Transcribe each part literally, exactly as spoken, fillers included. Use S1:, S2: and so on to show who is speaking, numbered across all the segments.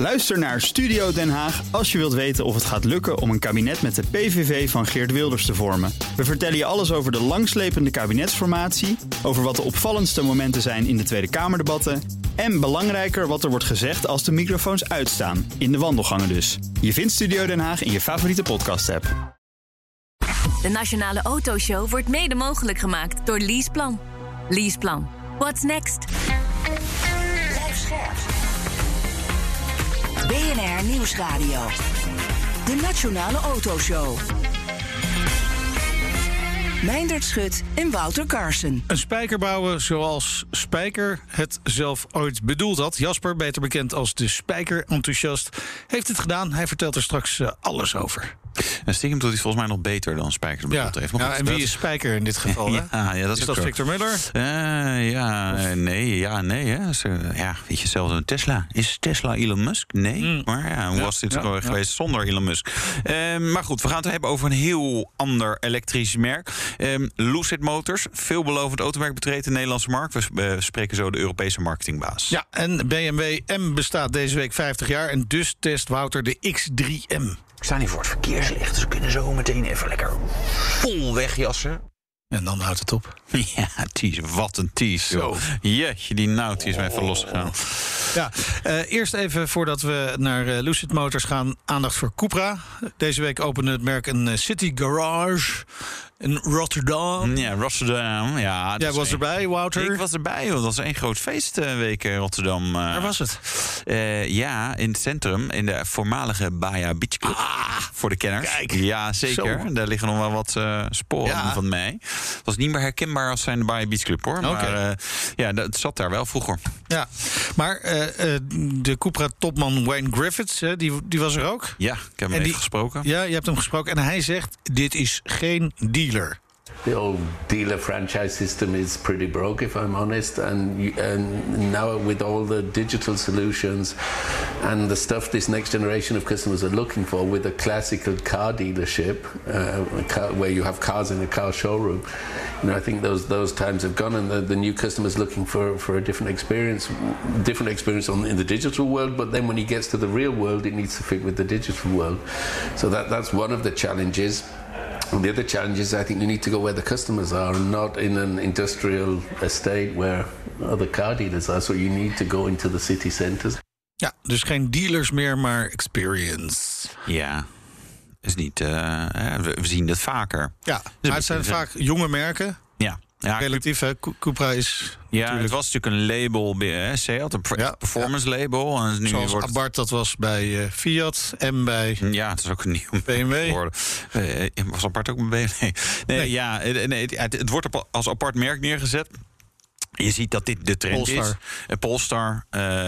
S1: Luister naar Studio Den Haag als je wilt weten of het gaat lukken om een kabinet met de P V V van Geert Wilders te vormen. We vertellen je alles over de langslepende kabinetsformatie, over wat de opvallendste momenten zijn in de Tweede Kamerdebatten en belangrijker wat er wordt gezegd als de microfoons uitstaan, in de wandelgangen dus. Je vindt Studio Den Haag in je favoriete podcast-app.
S2: De Nationale Autoshow wordt mede mogelijk gemaakt door Leaseplan. Leaseplan. What's next?
S3: Blijf scherp. B N R Nieuwsradio. De Nationale Autoshow. Meindert Schut en Wouter Carson.
S4: Een spijker bouwen zoals Spijker het zelf ooit bedoeld had. Jasper, beter bekend als de spijker-enthousiast, heeft het gedaan. Hij vertelt er straks uh, alles over.
S5: En stiekem doet hij volgens mij nog beter dan Spijker bedoeld
S4: ja.
S5: heeft.
S4: Ja, en wie is Spijker in dit geval? Hè?
S5: ja, ja, dat is,
S4: is dat
S5: zo.
S4: Victor Muller?
S5: Uh, ja, of? nee, ja, nee. Hè. Dus, uh, ja, weet je, zelfs een Tesla. Is Tesla Elon Musk? Nee. Mm. Maar ja, hoe ja, was dit ja, geweest ja. zonder Elon Musk? Uh, maar goed, we gaan het hebben over een heel ander elektrisch merk. Um, Lucid Motors, veelbelovend automerk, betreedt de Nederlandse markt. We uh, spreken zo de Europese marketingbaas.
S4: Ja, en B M W M bestaat deze week vijftig jaar. En dus test Wouter de X drie M.
S5: Ik sta niet voor het verkeerslicht, dus we kunnen zo meteen even lekker vol wegjassen.
S4: En dan houdt het op.
S5: Ja, tease, wat een tease. Zo. Jeetje, die nauwt is mij even losgegaan.
S4: Ja, uh, eerst even voordat we naar uh, Lucid Motors gaan, aandacht voor Cupra. Deze week opende het merk een uh, City Garage in Rotterdam.
S5: Ja, Rotterdam. Ja,
S4: Jij was een... erbij, Wouter?
S5: Ik was erbij, want dat was één groot feestweek in Rotterdam. Uh,
S4: Waar was het?
S5: Uh, ja, in het centrum, in de voormalige Baja Beach Club.
S4: Ah,
S5: voor de kenners.
S4: Kijk,
S5: ja, zeker.
S4: Zo.
S5: Daar liggen nog wel wat uh, sporen ja. van mij. Het was niet meer herkenbaar als zijn de Baja Beach Club, hoor.
S4: Okay.
S5: Maar uh, ja, het zat daar wel vroeger.
S4: Ja, maar uh, uh, de Cupra-topman Wayne Griffiths, hè, die, die was er ook.
S5: Ja, ik heb hem even gesproken.
S4: Ja, je hebt hem gesproken. En hij zegt, dit is geen dealer.
S6: The old dealer franchise system is pretty broke, if I'm honest, and, you, and now with all the digital solutions and the stuff this next generation of customers are looking for with a classical car dealership, uh, a car, where you have cars in a car showroom, you know, I think those those times have gone, and the, the new customer's looking for, for a different experience, different experience on, in the digital world, but then when he gets to the real world, it needs to fit with the digital world. So that that's one of the challenges. And the other challenge is I think you need to go where the customers are, not in an industrial estate where other car dealers are. So you need to go into the city centers.
S4: Ja, dus geen dealers meer, maar experience.
S5: Ja, is niet. Uh, we, we zien dat vaker.
S4: Ja, maar het zijn vaak jonge merken.
S5: Ja. Ja,
S4: relatief, hè? Cupra is.
S5: Ja,
S4: natuurlijk...
S5: het was natuurlijk een label bij Seat, een ja, performance ja. label. En nu
S4: zoals
S5: wordt
S4: Abarth, dat was bij uh, Fiat en bij.
S5: Ja, het is ook een nieuw
S4: B M W.
S5: Uh, was Abarth ook bij B M W? Nee, nee, nee. Ja, nee, het, het wordt op, als apart merk neergezet. Je ziet dat dit de trend
S4: Polestar.
S5: is. Uh, Polestar,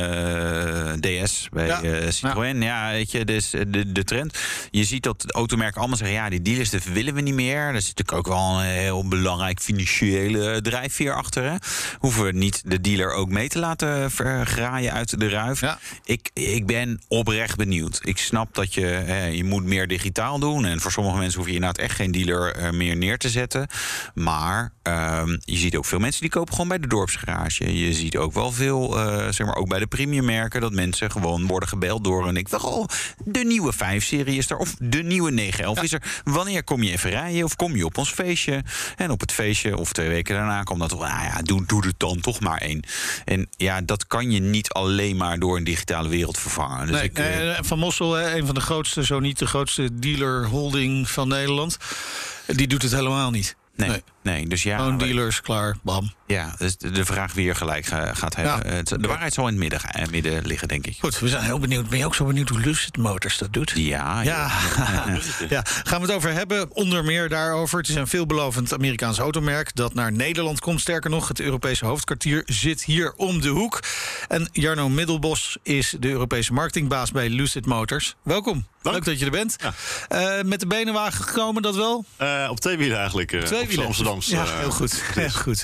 S5: uh, D S bij ja. uh, Citroën. Ja. ja, weet je, dus de, de trend. Je ziet dat de automerken allemaal zeggen, ja, die dealers, dat willen we niet meer. Er zit natuurlijk ook wel een heel belangrijk financiële drijfveer achter. Hè. Hoeven we niet de dealer ook mee te laten vergraaien uit de ruif. Ja. Ik, ik ben oprecht benieuwd. Ik snap dat je, hè, je moet meer digitaal doen. En voor sommige mensen hoef je inderdaad echt geen dealer uh, meer neer te zetten. Maar uh, je ziet ook veel mensen die kopen gewoon bij de dorpsgarage. Je ziet ook wel veel, uh, zeg maar ook bij de premiummerken, dat mensen gewoon worden gebeld door een ik wil oh, de nieuwe vijf-serie is er, of de nieuwe negen elf ja. is er. Wanneer kom je even rijden, of kom je op ons feestje? En op het feestje, of twee weken daarna, komt dat, nou ja, doe, doe het dan toch maar één. En ja, dat kan je niet alleen maar door een digitale wereld vervangen. Dus
S4: nee,
S5: ik, uh,
S4: Van Mossel, een van de grootste, zo niet de grootste dealer holding van Nederland, die doet het helemaal niet.
S5: Nee, nee. nee, dus ja.
S4: Gewoon dealers, klaar, bam.
S5: Ja, dus de vraag wie er gelijk gaat hebben. Ja. De waarheid zal in het midden, in het midden liggen, denk ik.
S4: Goed, we zijn heel benieuwd. Ben je ook zo benieuwd hoe Lucid Motors dat doet?
S5: Ja. Ja.
S4: ja. ja. Gaan we het over hebben, onder meer daarover. Het is een veelbelovend Amerikaans automerk dat naar Nederland komt. Sterker nog, het Europese hoofdkwartier zit hier om de hoek. En Jarno Middelbos is de Europese marketingbaas bij Lucid Motors. Welkom. Dank. Leuk dat je er bent. Ja. Uh, met de benenwagen gekomen, dat wel?
S7: Uh, op twee wielen eigenlijk. Uh,
S4: twee wielen.
S7: Amsterdamse.
S4: Ja, heel goed. Heel goed ja. Het is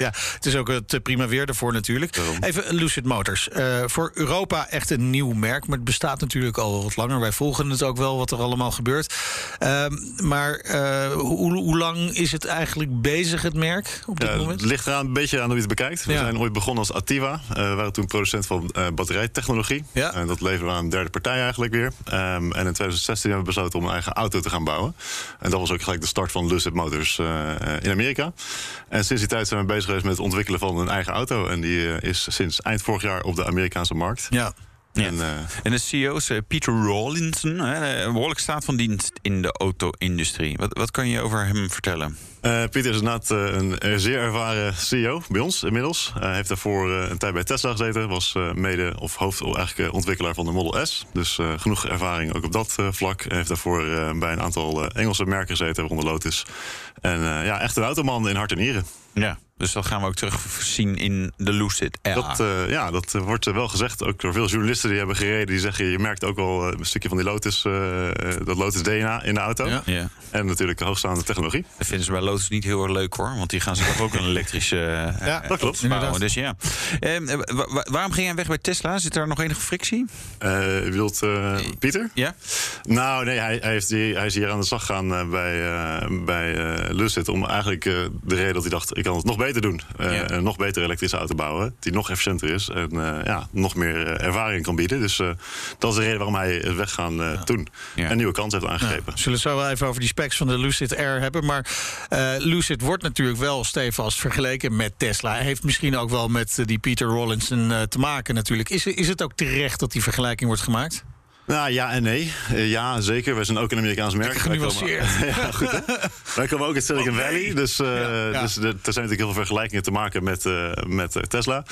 S4: is ook het prima weer ervoor natuurlijk.
S7: Waarom?
S4: Even Lucid Motors. Uh, voor Europa echt een nieuw merk, maar het bestaat natuurlijk al wat langer. Wij volgen het ook wel wat er allemaal gebeurt. Uh, maar uh, hoe, hoe lang is het eigenlijk bezig, het merk, op dit
S7: ja,
S4: moment?
S7: Het ligt eraan een beetje aan hoe je het bekijkt. We ja. zijn ooit begonnen als Attiva. Uh, we waren toen producent van uh, batterijtechnologie. Ja. En dat leveren we aan een derde partij eigenlijk weer. Um, en in twintig zestien hebben we besloten om een eigen auto te gaan bouwen. En dat was ook gelijk de start van Lucid Motors uh, in Amerika. En sinds die tijd zijn we bezig geweest met het ontwikkelen van een eigen auto. En die uh, is sinds eind vorig jaar op de Amerikaanse markt.
S5: Ja. Ja.
S7: En, uh,
S5: en de C E O is uh, Peter Rawlinson, hè, een behoorlijk staat van dienst in de auto-industrie. Wat, wat kan je over hem vertellen?
S7: Uh, Pieter is inderdaad uh, een zeer ervaren C E O bij ons inmiddels. Hij uh, heeft daarvoor uh, een tijd bij Tesla gezeten. Was uh, mede of hoofdontwikkelaar van de Model S. Dus uh, genoeg ervaring ook op dat uh, vlak. Hij heeft daarvoor uh, bij een aantal uh, Engelse merken gezeten, waaronder Lotus. En uh, ja, echt een automan in hart en nieren.
S5: Ja, dus dat gaan we ook terugzien in de Lucid R.
S7: Dat, uh, ja, dat wordt uh, wel gezegd. Ook door veel journalisten die hebben gereden. Die zeggen, je merkt ook wel uh, een stukje van die Lotus, uh, dat Lotus D N A in de auto. Ja. Ja. En natuurlijk hoogstaande technologie.
S5: Dat vinden ze bij Lotus niet heel erg leuk hoor. Want die gaan zelf ook een elektrische uh,
S7: ja, dat klopt.
S5: bouwen. Dus ja. Uh, wa- waarom ging hij weg bij Tesla? Zit er nog enige frictie?
S7: Uh, je bedoelt uh, Pieter?
S5: Ja.
S7: Nou, nee, hij, hij, heeft die, hij is hier aan de slag gegaan uh, bij, uh, bij uh, Lucid. Om eigenlijk uh, de reden dat hij dacht, ik kan het nog beter doen. Uh, ja. Een nog betere elektrische auto bouwen. Die nog efficiënter is. En uh, ja, nog meer uh, ervaring kan bieden. Dus uh, dat is de reden waarom hij is weggaan uh, ja. toen. Ja. Een nieuwe kans heeft aangegrepen.
S4: Ja. We zullen het zo wel even over die specs van de Lucid Air hebben. Maar uh, Lucid wordt natuurlijk wel stevast vergeleken met Tesla. Hij heeft misschien ook wel met uh, die Peter Rawlinson uh, te maken natuurlijk. Is, is het ook terecht dat die vergelijking wordt gemaakt?
S7: Nou, ja en nee. Uh, ja, zeker. Wij zijn ook een Amerikaans merk.
S4: Ik genuanceerd.
S7: Ja, goed, hè? Wij komen ook uit Silicon okay. Valley. Dus, uh, ja, ja. dus er zijn natuurlijk heel veel vergelijkingen te maken met, uh, met uh, Tesla.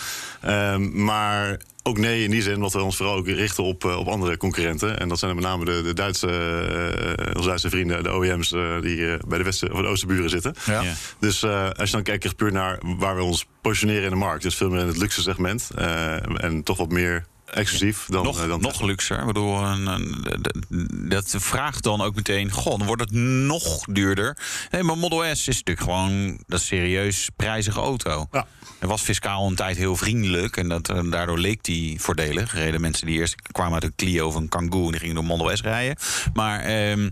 S7: Um, maar ook nee in die zin, omdat we ons vooral ook richten op, uh, op andere concurrenten. En dat zijn met name de, de Duitse, uh, onze Duitse vrienden, de O E M's... Uh, die uh, bij de westen of de oostenburen zitten. Ja. Ja. Dus uh, als je dan kijkt puur naar waar we ons positioneren in de markt. Dus veel meer in het luxe segment. Uh, en toch wat meer exclusief dan
S5: nog,
S7: uh, dan
S5: nog luxer. Ik bedoel, een, een, dat vraagt dan ook meteen, goh, dan wordt het nog duurder. Nee, maar Model S is natuurlijk gewoon dat is serieus prijzige auto. Ja. Hij was fiscaal een tijd heel vriendelijk en dat, daardoor leek die voordelig. Er reden mensen die eerst kwamen uit een Clio of een Kangoo en die gingen door Model S rijden. Maar Um,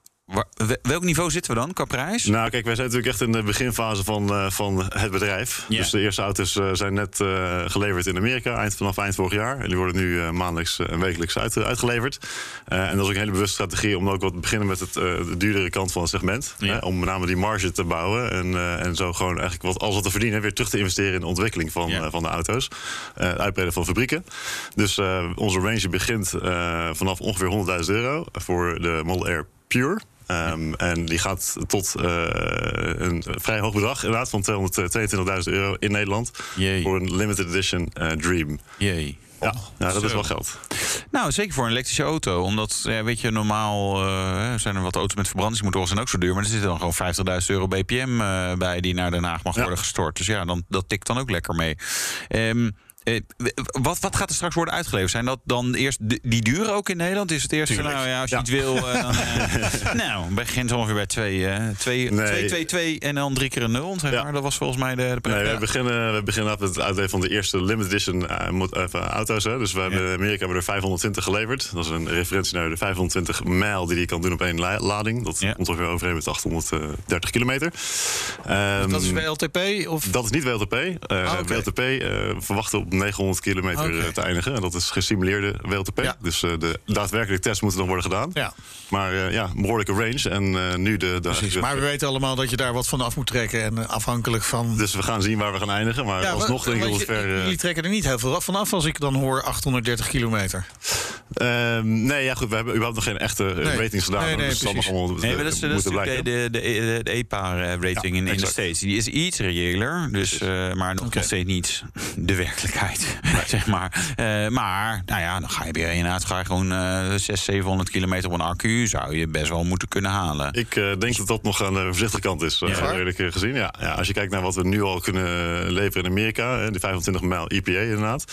S5: welk niveau zitten we dan qua prijs?
S7: Nou, kijk, wij zijn natuurlijk echt in de beginfase van, uh, van het bedrijf. Ja. Dus de eerste auto's uh, zijn net uh, geleverd in Amerika, eind, vanaf eind vorig jaar. En die worden nu uh, maandelijks en wekelijks uit, uitgeleverd. Uh, en dat is ook een hele bewuste strategie om ook wat te beginnen met het, uh, de duurdere kant van het segment. Ja. Hè, om met name die marge te bouwen. En, uh, en zo gewoon eigenlijk wat alles wat te verdienen weer terug te investeren in de ontwikkeling van, ja. uh, van de auto's. Uh, het uitbreiden van fabrieken. Dus uh, onze range begint uh, vanaf ongeveer honderdduizend euro voor de Model R Pure. Um, en die gaat tot uh, een vrij hoog bedrag, inderdaad, van tweehonderdtweeëntwintigduizend euro in Nederland. Jee. Voor een limited edition uh, Dream.
S5: Jee.
S7: Ja, ja, dat is wel geld.
S5: Nou, zeker voor een elektrische auto. Omdat, ja, weet je, normaal uh, zijn er wat auto's met verbrandingsmotoren zijn ook zo duur. Maar er zitten dan gewoon vijftigduizend euro B P M uh, bij die naar Den Haag mag ja. worden gestort. Dus ja, dan, dat tikt dan ook lekker mee. Um, Uh, wat, wat gaat er straks worden uitgeleverd? Zijn dat dan eerst de, die duren ook in Nederland? Is het eerst van, nou ja, als je ja. het wil... Uh, dan, uh, nou, begint ongeveer bij twee, uh, twee, nee. twee, twee, twee en dan drie keer een nul. Zeg maar. Ja. Dat was volgens mij de... de
S7: nee, we beginnen, we beginnen met het uitleveren van de eerste limited edition uh, auto's. Hè. Dus we hebben, in Amerika hebben we er vijfhonderdtwintig geleverd. Dat is een referentie naar de vijfhonderdtwintig mijl die je kan doen op één la- lading. Dat ja. komt ongeveer overheen met achthonderddertig kilometer. Um,
S4: dat is W L T P? Of?
S7: Dat is niet W L T P. Uh, ah, okay. W L T P uh, verwachten op negenhonderd kilometer okay. te eindigen. En dat is gesimuleerde W L T P. Ja. Dus uh, de daadwerkelijke tests moeten nog worden gedaan. Ja. Maar uh, ja, behoorlijke range. En uh, nu de... de
S4: Precies, maar we weten allemaal dat je daar wat van af moet trekken. En uh, afhankelijk van...
S7: Dus we gaan zien waar we gaan eindigen. Maar ja, alsnog denk ik dat het ver... Uh...
S4: Jullie trekken er niet heel veel van af als ik dan hoor achthonderddertig kilometer.
S7: Uh, nee, ja goed. We hebben überhaupt nog geen echte nee. ratings gedaan.
S5: Nee,
S7: nee, dus
S5: dat
S7: allemaal
S5: nee, maar dat is, dat is de, de, de, de E P A-rating ja, in, in de States. Die is iets reëler. Dus, uh, maar nog okay. steeds niet de werkelijkheid. Nee. Zeg maar. Uh, maar, nou ja, dan ga je weer inderdaad ga je gewoon uh, zeshonderd, zevenhonderd kilometer op een accu. Zou je best wel moeten kunnen halen.
S7: Ik uh, denk dat dat nog aan de voorzichtige kant is, uh, ja. eerlijk gezien. Ja, ja, als je kijkt naar wat we nu al kunnen leveren in Amerika, hè, die vijfhonderdtwintig mijl E P A inderdaad. Ja.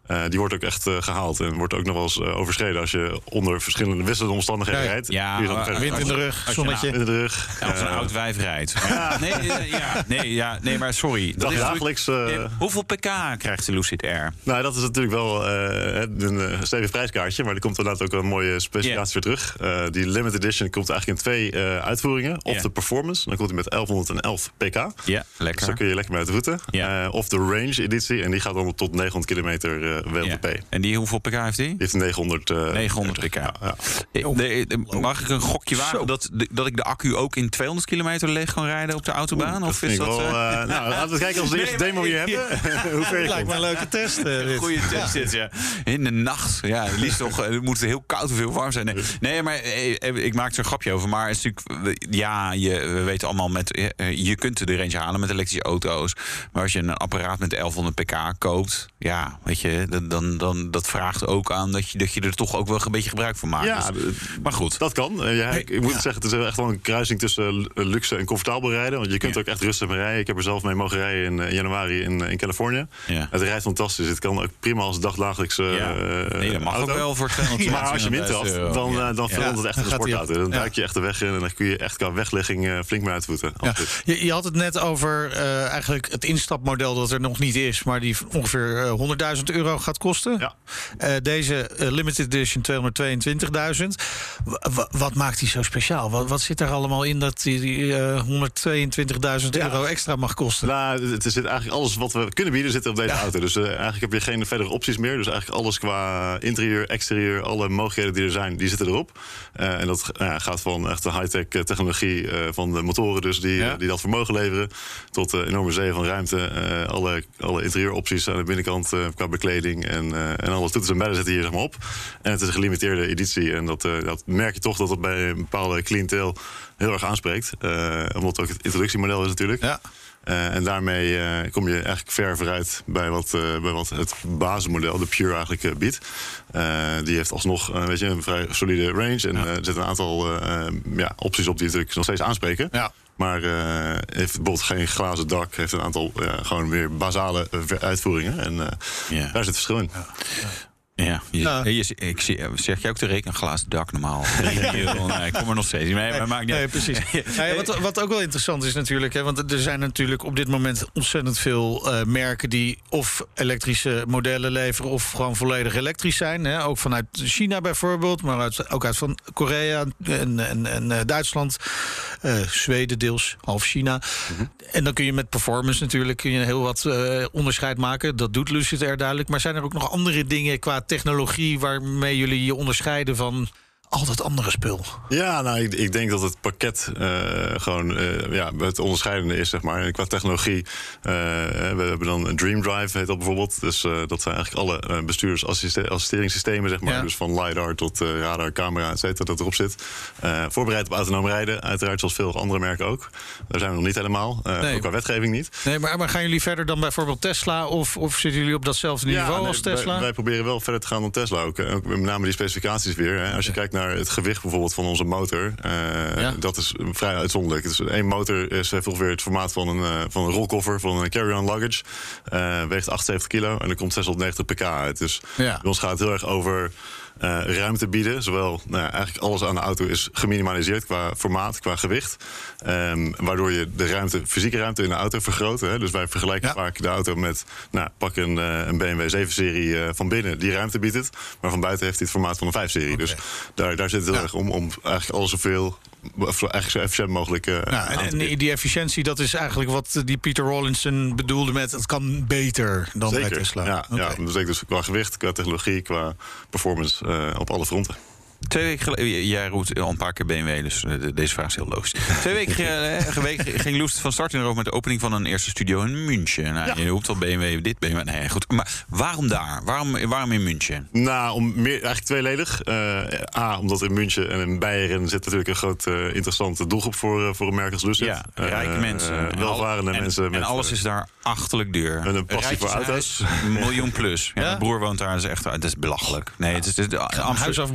S7: Uh, die wordt ook echt uh, gehaald en wordt ook nog wel eens uh, overschreden als je onder verschillende wisselende omstandigheden ja, rijdt.
S5: Ja,
S7: ja
S4: wind in de rug, zonnetje.
S7: Wind in de rug.
S5: Ja, als een uh, oud wijf rijdt. Ja, nee, ja, nee, ja, nee, maar sorry.
S7: Dat is dagelijks. Uh,
S5: nee, hoeveel pk krijgt de Lucid Air?
S7: Nou, dat is natuurlijk wel uh, een uh, stevig prijskaartje, maar er komt inderdaad ook een mooie specificatie yeah. weer terug. Uh, die limited edition komt eigenlijk in twee uh, uitvoeringen. Of yeah. de performance, dan komt hij met elfhonderdelf pk.
S5: Ja, yeah, lekker.
S7: Dus dan kun je lekker mee uit de voeten. Yeah. Uh, of de range editie, en die gaat dan tot negenhonderd kilometer uh, W L T P. Yeah.
S5: En die, hoeveel pk heeft die? Die
S7: heeft negenhonderd. Uh,
S5: negenhonderd pk. Ja, ja.
S7: De,
S5: de, mag ik een gokje wagen dat, dat ik de accu ook in tweehonderd kilometer leeg kan rijden op de autobaan? Oeh, of is dat... Wel, uh,
S7: uh, nou, laten we kijken als de eerste nee, demo hier hebben. Hoe ver je
S4: lijkt me een leuke test. Uh,
S5: Goeie test dit, ja. In de nacht. Ja, liefst toch, het moet heel koud of heel warm zijn. Nee, nee maar ik maak er een grapje over. Maar het is natuurlijk, ja, je, we weten allemaal, met, je kunt de range halen met elektrische auto's. Maar als je een apparaat met elfhonderd pk koopt, ja, weet je, dan, dan dat vraagt ook aan dat je, dat je er toch ook wel een beetje gebruik van maakt.
S7: Ja,
S5: dus, maar goed.
S7: Dat kan. Uh, ja, ik, ik moet ja. zeggen, het is echt wel een kruising tussen luxe en comfortabel rijden. Want je kunt ja. ook echt rustig mee rijden. Ik heb er zelf mee mogen rijden in, in januari in, in Californië. Ja. Het rijdt fantastisch. Het kan ook prima als dagdagelijks uh, ja.
S5: Nee, dat mag
S7: auto.
S5: ook wel voor tweehonderd.
S7: Maar als je min trapt, dan, uh, dan verandert het echt een sportauto. Dan duik je echt de weg in en dan kun je echt qua weglegging uh, flink mee uitvoeten.
S4: Ja. Je, je had het net over uh, eigenlijk het instapmodel dat er nog niet is, maar die ongeveer uh, honderdduizend euro gaat kosten.
S7: Ja.
S4: Uh, deze uh, limited edition tweehonderdtweeëntwintigduizend. W- wat maakt die zo speciaal? Wat, wat zit er allemaal in dat die uh, honderdtweeëntwintigduizend ja. euro extra mag kosten?
S7: Nou, het zit eigenlijk alles wat we kunnen bieden zit op deze ja. auto. Dus uh, eigenlijk heb je geen verdere opties meer. Dus eigenlijk alles qua interieur, exterieur, alle mogelijkheden die er zijn, die zitten erop. Uh, en dat uh, gaat van echt de high-tech technologie uh, van de motoren dus die, ja. uh, die dat vermogen leveren, tot uh, enorme zee van ruimte. Uh, alle, alle interieuropties aan de binnenkant uh, qua bekleding en, uh, en alle toeters en bellen zitten hier zeg maar op. En het is een gelimiteerde editie. En dat, uh, dat merk je toch dat het bij een bepaalde cliënteel heel erg aanspreekt. Uh, omdat het ook het introductiemodel is natuurlijk.
S4: Ja.
S7: Uh, en daarmee uh, kom je eigenlijk ver vooruit bij wat, uh, bij wat het basismodel, de Pure, eigenlijk uh, biedt. Uh, die heeft alsnog uh, weet je, een vrij solide range. En ja. uh, er zitten een aantal uh, ja, opties op die natuurlijk nog steeds aanspreken. Ja. Maar uh, heeft bijvoorbeeld geen glazen dak. Heeft een aantal uh, gewoon weer basale uh, uitvoeringen. En uh, ja. daar zit verschil in. Ja. Ja.
S5: Ja, je, ja. Je, ik zie, zeg jij ook te rekenen, glazen dak normaal? Ja. Nee, ik kom er nog steeds niet mee. Maar maakt niet
S4: nee, precies. Ja, ja, wat, wat ook wel interessant is natuurlijk, hè, want er zijn natuurlijk op dit moment ontzettend veel uh, merken die of elektrische modellen leveren of gewoon volledig elektrisch zijn. Hè, ook vanuit China bijvoorbeeld, maar uit, ook uit van Korea en, en, en uh, Duitsland, uh, Zweden deels, half China. Mm-hmm. En dan kun je met performance natuurlijk kun je heel wat uh, onderscheid maken. Dat doet Lucid Air duidelijk. Maar zijn er ook nog andere dingen qua technologie waarmee jullie je onderscheiden van al dat andere spul?
S7: Ja, nou, ik, ik denk dat het pakket uh, gewoon uh, ja, het onderscheidende is, zeg maar. En qua technologie, uh, we hebben dan een Dream Drive, heet dat bijvoorbeeld. Dus uh, dat zijn eigenlijk alle uh, bestuursassisteringssystemen, zeg maar. Ja. Dus van LiDAR tot uh, radar, camera, et cetera, dat erop zit. Uh, voorbereid op autonoom rijden, uiteraard zoals veel andere merken ook. Daar zijn we nog niet helemaal, uh, nee. ook qua wetgeving niet.
S4: Nee, maar, maar gaan jullie verder dan bijvoorbeeld Tesla? Of, of zitten jullie op datzelfde niveau ja, nee, als Tesla?
S7: Wij, wij proberen wel verder te gaan dan Tesla ook. Uh, met name die specificaties weer. Hè. Als je ja. kijkt naar het gewicht bijvoorbeeld van onze motor, uh, ja. dat is vrij uitzonderlijk. Dus één motor is heeft ongeveer het formaat van een, uh, van een rolkoffer, van een carry-on luggage. Uh, weegt achtenzeventig kilo en er komt zeshonderdnegentig pk uit. Dus ja. bij ons gaat het heel erg over Uh, ruimte bieden. Zowel, nou ja, eigenlijk alles aan de auto is geminimaliseerd qua formaat, qua gewicht. Um, waardoor je de ruimte, fysieke ruimte in de auto vergroot. Hè. Dus wij vergelijken ja. vaak de auto met, nou, pak een, uh, een B M W zeven-serie uh, van binnen. Die ruimte biedt het. Maar van buiten heeft hij het formaat van een vijf-serie. Okay. Dus daar, daar zit het heel ja. erg om, om eigenlijk alles zoveel, eigenlijk zo efficiënt mogelijk uh,
S4: ja, en, en die efficiëntie, dat is eigenlijk wat die Peter Rawlinson bedoelde met het kan beter dan
S7: Zeker.
S4: bij Tesla.
S7: Ja, okay. ja, dat betekent dus qua gewicht, qua technologie, qua performance uh, op alle fronten.
S5: Twee weken geleden, jij roept al een paar keer B M W, dus deze vraag is heel logisch. Twee weken geleden ging Lucid van start in Europa met de opening van een eerste studio in München. Nou, ja. Je roept al B M W, dit B M W. Nee, goed. Maar waarom daar? Waarom, waarom in München?
S7: Nou, om meer, eigenlijk tweeledig. Uh, A, omdat in München en in Beieren zit natuurlijk een groot uh, interessante doelgroep voor, uh, voor een merk als Lucid.
S5: Ja, rijke uh, mensen.
S7: Uh, welvarende
S5: en,
S7: mensen.
S5: En
S7: met,
S5: alles is daar achterlijk duur.
S7: En een passie voor auto's.
S5: Een miljoen plus. Ja, ja? Mijn broer woont daar, dat is echt, het is belachelijk. Nee, het is, het is,
S4: Amsterdam, huis afbreken en daar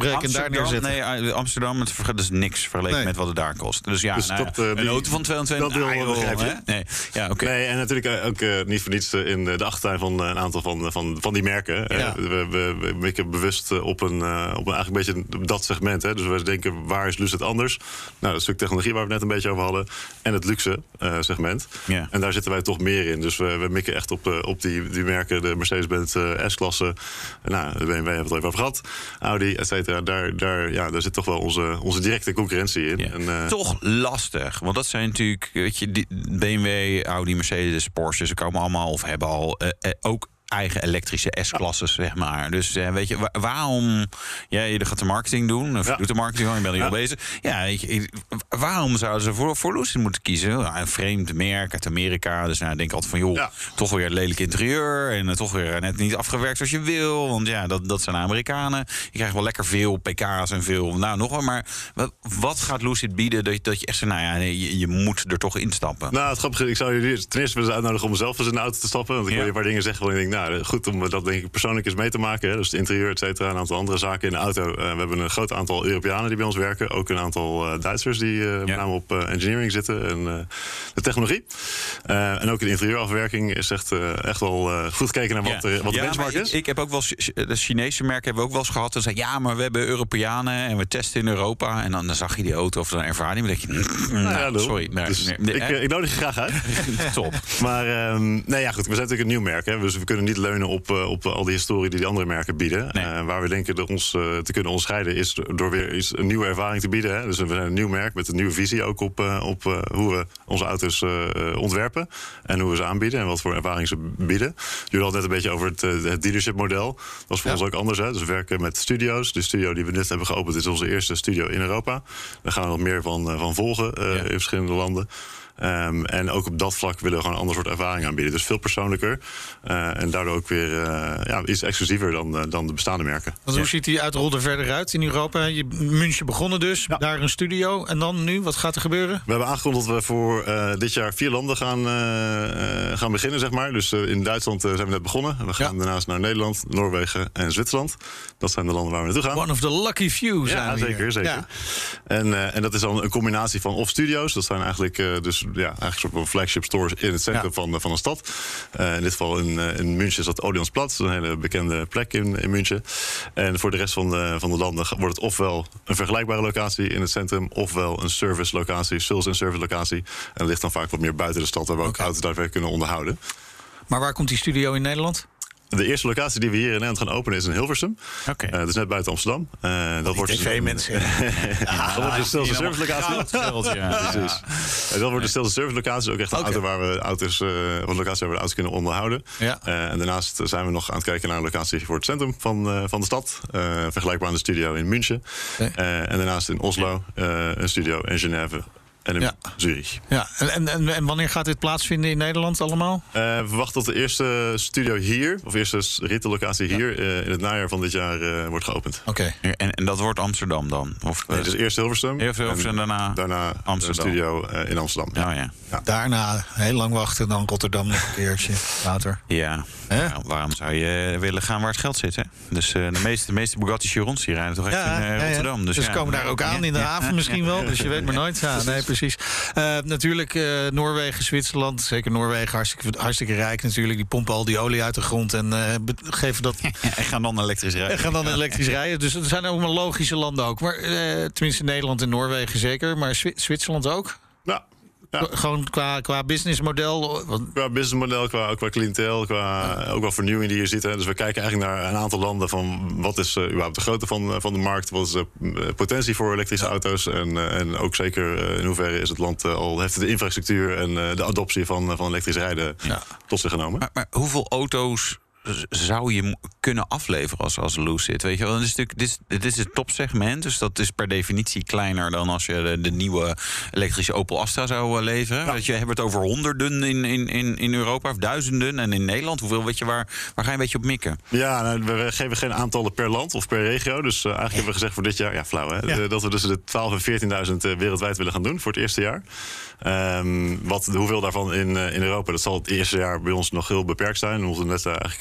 S4: neerzetten.
S5: Nee, Amsterdam, het dat is niks vergeleken nee. met wat het daar kost. Dus ja, dus nou, dat, uh, een die, auto van tweehonderdtwintig...
S7: Dat wil begrijp je.
S5: Nee, ja, okay.
S7: nee, en natuurlijk ook uh, niet voor niets in de achtertuin van een aantal van, van, van die merken. Ja. Uh, we, we, we mikken bewust op een, uh, op een eigenlijk een beetje dat segment. Hè. Dus we denken, waar is Lucid anders? Nou, dat stuk technologie waar we het net een beetje over hadden. En het luxe uh, segment. Ja. En daar zitten wij toch meer in. Dus we, we mikken echt op, uh, op die, die merken. De Mercedes-Benz uh, S-klasse. Nou, de B M W hebben we het al even over gehad. Audi, et cetera. Daar, daar, ja, daar zit toch wel onze, onze directe concurrentie in.
S5: Ja.
S7: En, uh,
S5: toch lastig. Want dat zijn natuurlijk, weet je, die B M W, Audi, Mercedes, Porsche. Ze komen allemaal of hebben al uh, uh, ook eigen elektrische S-klasses, zeg maar. Dus uh, weet je, wa- waarom... Ja, je gaat de marketing doen, of ja. je doet de marketing al, je bent er heel ja. bezig. Ja, weet je, waarom zouden ze voor, voor Lucid moeten kiezen? Nou, een vreemd merk uit Amerika. Dus nou, ik denk altijd van, joh, ja. toch weer een lelijk interieur... en uh, toch weer net niet afgewerkt zoals je wil. Want ja, dat, dat zijn Amerikanen. Je krijgt wel lekker veel pk's en veel... Nou, nog wel, maar wat, wat gaat Lucid bieden... dat, dat je echt zegt, nou ja, nee, je, je moet er toch instappen?
S7: Nou, het grappige, ik zou jullie ten eerste willen uitnodigen... om zelf eens in de auto te stappen. Want ik ja. wil je een paar dingen zeggen... waar ik denk, nou, goed om dat denk ik persoonlijk eens mee te maken. Hè. Dus het interieur, et cetera, een aantal andere zaken in de auto. Uh, we hebben een groot aantal Europeanen die bij ons werken. Ook een aantal uh, Duitsers die uh, ja. met name op uh, engineering zitten. En uh, de technologie. Uh, en ook de interieurafwerking is echt, uh, echt wel uh, goed gekeken naar wat, ja. uh, wat ja, de benchmark is.
S5: Ik, ik heb ook wel de Chinese merken hebben we ook wel eens gehad. En zei ja, maar we hebben Europeanen en we testen in Europa. En dan, dan zag je die auto of dan ervaar je. Dan denk je, nou, nou, sorry. Maar,
S7: dus
S5: nee,
S7: nee, ik, uh, ik nodig je graag uit.
S5: Top.
S7: Maar um, nee, ja, goed, we zijn natuurlijk een nieuw merk. Hè, dus we kunnen niet leunen op, uh, op al die historie die die andere merken bieden. Nee. Uh, waar we denken dat ons uh, te kunnen onderscheiden is door weer iets, een nieuwe ervaring te bieden. Hè. Dus we zijn een nieuw merk met een nieuwe visie ook op, uh, op uh, hoe we onze auto's uh, ontwerpen. En hoe we ze aanbieden en wat voor ervaring ze bieden. Jullie hadden net een beetje over het, uh, het dealership model. Dat is voor ja. ons ook anders. Hè. Dus we werken met studio's. De studio die we net hebben geopend is onze eerste studio in Europa. Daar gaan we nog meer van, uh, van volgen uh, ja. in verschillende landen. Um, en ook op dat vlak willen we gewoon een ander soort ervaring aanbieden. Dus veel persoonlijker. Uh, en daardoor ook weer uh, ja, iets exclusiever dan, uh, dan de bestaande merken.
S4: Want hoe ziet die uitrol er verder uit in Europa? Je München begonnen dus, ja. daar een studio. En dan nu, wat gaat er gebeuren?
S7: We hebben aangekondigd dat we voor uh, dit jaar vier landen gaan, uh, uh, gaan beginnen, zeg maar. Dus uh, in Duitsland uh, zijn we net begonnen. We gaan ja. daarnaast naar Nederland, Noorwegen en Zwitserland. Dat zijn de landen waar we naartoe gaan.
S4: One of the lucky few zijn
S7: ja,
S4: we
S7: zeker,
S4: hier.
S7: zeker.
S4: Ja.
S7: En, uh, en dat is dan een combinatie van of studio's. Dat zijn eigenlijk uh, dus ja, eigenlijk soort van flagship stores in het centrum ja. van, van een stad. Uh, in dit geval in, uh, in München is dat Odeonsplatz, een hele bekende plek in, in München. En voor de rest van de, van de landen wordt het ofwel een vergelijkbare locatie in het centrum, ofwel een service locatie, sales en service locatie. En dat ligt dan vaak wat meer buiten de stad, waar we okay. ook auto's daadwerkelijk kunnen onderhouden.
S4: Maar waar komt die studio in Nederland?
S7: De eerste locatie die we hier in Nederland gaan openen is in Hilversum.
S5: Okay.
S7: Uh, dat is net buiten Amsterdam. Uh, dat
S4: die
S7: wordt
S4: T V-mensen.
S7: ja, dat wordt de sales en service locatie.
S5: Geld, ja.
S7: Ja. Dus, uh, dat wordt de sales en service locatie. Ook echt een okay. auto waar we auto's, uh, een locatie waar we de auto's kunnen onderhouden. Ja. Uh, en daarnaast zijn we nog aan het kijken naar een locatie voor het centrum van, uh, van de stad. Uh, vergelijkbaar aan de studio in München. Okay. Uh, en daarnaast in Oslo uh, een studio in Genève. En in ja. Zurich.
S4: Ja. En, en, en wanneer gaat dit plaatsvinden in Nederland allemaal?
S7: Uh, we verwachten tot de eerste studio hier, of eerste retaillocatie ja. hier, uh, in het najaar van dit jaar uh, wordt geopend.
S4: Oké.
S5: Okay. En, en dat wordt Amsterdam dan? Of,
S7: nee, dus eerst Hilversum.
S5: Eerst Hilversum en daarna,
S7: daarna
S5: Amsterdam.
S7: Een studio uh, in Amsterdam.
S5: Ja. Oh, ja.
S4: Ja. Daarna heel lang wachten, dan Rotterdam nog een keertje later.
S5: Ja. ja. Waarom zou je willen gaan waar het geld zit? Hè? Dus uh, de meeste, de meeste Bugatti Chirons die rijden toch echt ja, in uh, Rotterdam.
S4: Ja, ja. Dus, dus
S5: ja.
S4: komen daar ook aan in de haven ja. misschien wel. Dus je weet maar nooit. Ja, nee, precies. Uh, natuurlijk uh, Noorwegen, Zwitserland. Zeker Noorwegen, hartstikke, hartstikke rijk natuurlijk. Die pompen al die olie uit de grond en uh, geven dat...
S5: en gaan dan elektrisch rijden.
S4: En gaan dan elektrisch rijden. Dus er zijn allemaal logische landen ook. Maar uh, tenminste Nederland en Noorwegen zeker. Maar Zwi- Zwitserland ook?
S7: Ja. Ja.
S4: Gewoon qua, qua businessmodel?
S7: Qua businessmodel, qua, qua cliënteel, qua ja. ook wel vernieuwing die je ziet. Hè. Dus we kijken eigenlijk naar een aantal landen van wat is uh, überhaupt de grootte van, van de markt, wat is de uh, potentie voor elektrische ja. auto's en, uh, en ook zeker uh, in hoeverre is het land uh, al heeft de infrastructuur en uh, de adoptie van, van elektrisch rijden ja. tot zich genomen.
S5: Maar, maar hoeveel auto's zou je kunnen afleveren als, als Lucid? Weet je wel, dit is natuurlijk dit is, dit is het topsegment, dus dat is per definitie kleiner dan als je de, de nieuwe elektrische Opel Astra zou leveren. Ja. Weet je, we hebben het over honderden in, in, in, in Europa, of duizenden, en in Nederland. Hoeveel, weet je, waar, waar ga je een beetje op mikken?
S7: Ja, nou, we geven geen aantallen per land of per regio. Dus uh, eigenlijk ja. hebben we gezegd voor dit jaar, ja, flauw hè, ja. dat we dus de twaalf en veertienduizend wereldwijd willen gaan doen voor het eerste jaar. Um, wat, hoeveel daarvan in, uh, in Europa, dat zal het eerste jaar bij ons nog heel beperkt zijn. We moeten net uh, eigenlijk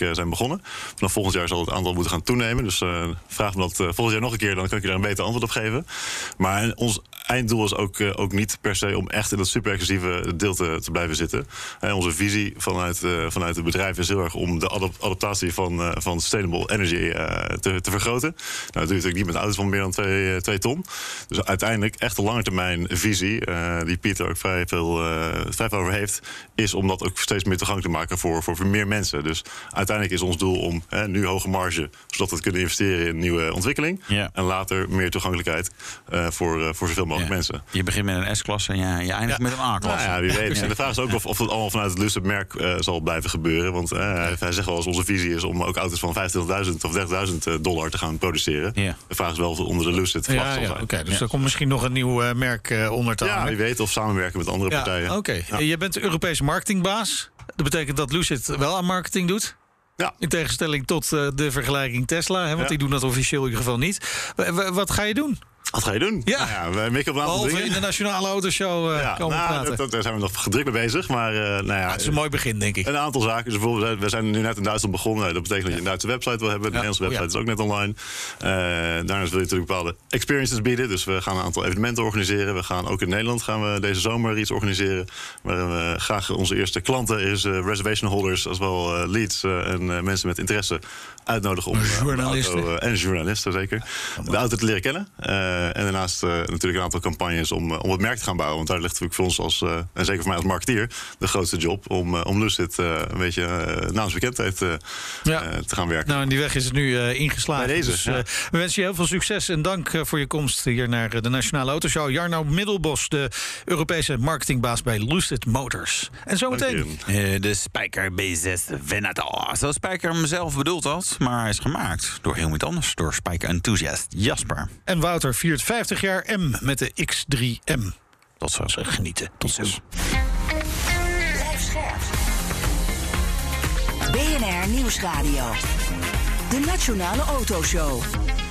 S7: zijn begonnen. Vanaf volgend jaar zal het aantal moeten gaan toenemen. Dus uh, vraag me dat uh, volgend jaar nog een keer, dan kan ik je daar een beter antwoord op geven. Maar ons einddoel is ook, uh, ook niet per se om echt in dat super exclusieve deel te, te blijven zitten. Uh, onze visie vanuit, uh, vanuit het bedrijf is heel erg om de adap- adaptatie van, uh, van sustainable energy uh, te, te vergroten. Nou, dat doe je natuurlijk niet met auto's van meer dan twee, twee ton. Dus uiteindelijk echt een lange termijn visie, uh, die Pieter ook vrij veel, uh, vrij veel over heeft, is om dat ook steeds meer toegankelijk te maken voor, voor, voor meer mensen. Dus uiteindelijk is ons doel om uh, nu hoge marge, zodat we kunnen investeren in nieuwe ontwikkeling. Ja. En later meer toegankelijkheid uh, voor, uh, voor zoveel mogelijk ja. mensen.
S5: Je begint met een S-klasse en je, je eindigt ja. met een A-klasse.
S7: Nou ja, wie weet. En de vraag is ook of, of het allemaal vanuit het Lucid-merk uh, zal blijven gebeuren. Want uh, hij zegt wel eens, onze visie is om ook auto's van vijfentwintigduizend of dertigduizend dollar te gaan produceren. Ja. De vraag is wel of het onder de Lucid-vlag ja, zal
S4: ja,
S7: zijn.
S4: Oké, okay, dus
S7: ja.
S4: er komt misschien nog een nieuw uh, merk uh, onder te hangen.
S7: Ja, wie weet, of samenwerken met andere
S4: ja,
S7: partijen.
S4: Oké, okay.
S7: ja.
S4: Je bent de Europese marketingbaas. Dat betekent dat Lucid wel aan marketing doet. Ja. In tegenstelling tot uh, de vergelijking Tesla. Hè, want ja. die doen dat officieel in ieder geval niet. W- w- wat ga je doen?
S7: Wat ga je doen?
S4: Ja,
S7: nou ja wij mikken op een aantal
S4: Behalve
S7: dingen.
S4: in de Nationale Autoshow uh,
S7: ja,
S4: komen
S7: nou,
S4: praten.
S7: Dat, daar zijn we nog gedrukt mee bezig. Maar, uh, nou ja,
S4: ja, het is een mooi begin, denk ik.
S7: Een aantal zaken. Dus bijvoorbeeld, we zijn nu net in Duitsland begonnen. Dat betekent dat je een Duitse website wil hebben. De ja. Nederlandse website oh, ja. is ook net online. Uh, daarnaast wil je natuurlijk bepaalde experiences bieden. Dus we gaan een aantal evenementen organiseren. We gaan ook in Nederland gaan we deze zomer iets organiseren. Waar we graag onze eerste klanten, is uh, reservation holders, als wel uh, leads uh, en uh, mensen met interesse uitnodigen om uh,
S4: journalisten.
S7: De auto, uh, en journalisten zeker. De auto te leren kennen. Uh, en daarnaast uh, natuurlijk een aantal campagnes om, uh, om het merk te gaan bouwen. Want daar ligt natuurlijk voor ons als, uh, en zeker voor mij als marketeer, de grootste job om, uh, om Lucid uh, een beetje uh, naamsbekendheid uh, ja. uh, te gaan werken.
S4: Nou, en die weg is het nu uh, ingeslagen.
S7: Bij deze,
S4: dus,
S7: ja.
S4: uh, we wensen je heel veel succes en dank uh, voor je komst hier naar uh, de Nationale Autoshow. Jarno Middelbos, de Europese marketingbaas bij Lucid Motors. En zometeen
S5: uh, de Spyker B zes Venator. Zoals Spyker hem zelf bedoeld had, maar hij is gemaakt door heel iets anders. Door Spyker enthusiast Jasper.
S4: En Wouter viert vijftig jaar M met de X drie M. Tot zo, zeg, genieten. Tot ziens.
S3: Blijf scherp. B N R Nieuwsradio. De Nationale Autoshow.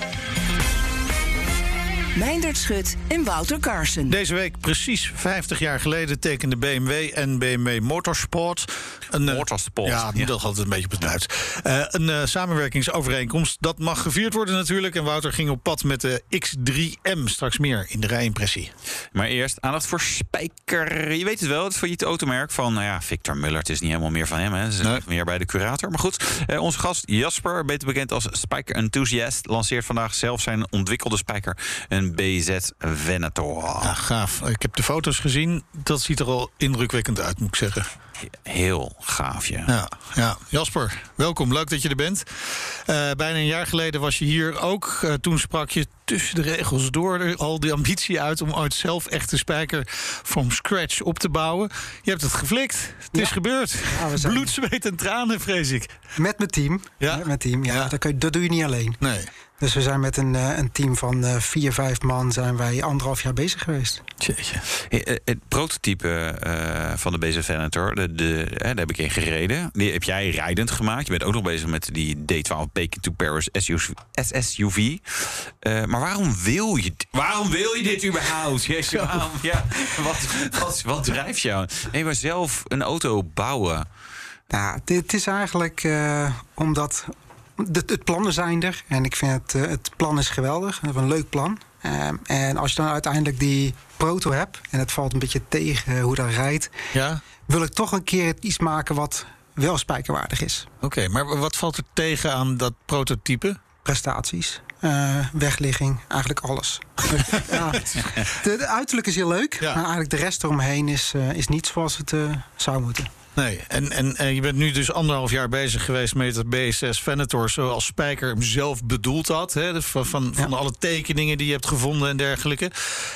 S3: Meindert Schut en Wouter Carson.
S4: Deze week, precies vijftig jaar geleden, tekende B M W en B M W Motorsport. Een,
S5: Motorsport.
S4: Ja, ja, dat altijd een beetje op het Duits. Uh, een uh, samenwerkingsovereenkomst. Dat mag gevierd worden natuurlijk. En Wouter ging op pad met de X drie M. Straks meer in de rijimpressie.
S5: Maar eerst aandacht voor Spyker. Je weet het wel, het failliete automerk van nou ja, Victor Muller. Het is niet helemaal meer van hem, hè. Ze nee. meer bij de curator. Maar goed, uh, onze gast Jasper, beter bekend als Spyker enthusiast, lanceert vandaag zelf zijn ontwikkelde Spyker, een B Z Venator.
S4: Ja, gaaf. Ik heb de foto's gezien. Dat ziet er al indrukwekkend uit, moet ik zeggen.
S5: Heel gaaf, ja.
S4: ja. Ja, Jasper, welkom. Leuk dat je er bent. Uh, bijna een jaar geleden was je hier ook. Uh, toen sprak je tussen de regels door er al die ambitie uit om ooit zelf echt de Spyker from scratch op te bouwen. Je hebt het geflikt. Het ja. is gebeurd. Ja, zijn... Bloed, zweet en tranen, vrees ik.
S8: Met mijn team. Ja? Met mijn team, ja. ja. Dat, kun je, dat doe je niet alleen.
S4: Nee.
S8: Dus we zijn met een, een team van uh, vier, vijf man zijn wij anderhalf jaar bezig geweest.
S5: Jeetje. Het, het prototype uh, van de B Z Venator, de, de, hè, daar heb ik in gereden. Die heb jij rijdend gemaakt. Je bent ook nog bezig met die D twaalf Bacon to Paris S S U V. Uh, maar waarom wil je waarom wil je dit überhaupt? Jezus, waarom, ja, wat, wat, wat drijft jou? Nee, maar zelf een auto bouwen.
S8: Nou, dit is eigenlijk uh, omdat... De, het plannen zijn er en ik vind het, uh, het plan is geweldig. We hebben een leuk plan. Um, en als je dan uiteindelijk die proto hebt en het valt een beetje tegen uh, hoe dat rijdt, ja? wil ik toch een keer iets maken wat wel spijkerwaardig is.
S4: Oké, okay, maar wat valt er tegen aan dat prototype?
S8: Prestaties, uh, wegligging, eigenlijk alles. ja, de, de uiterlijk is heel leuk, ja. maar eigenlijk de rest eromheen is, uh, is niet zoals het uh, zou moeten.
S4: Nee, en, en, en je bent nu dus anderhalf jaar bezig geweest met het B zes Venator zoals Spyker hem zelf bedoeld had. Hè, van van, ja. van alle tekeningen die je hebt gevonden en dergelijke.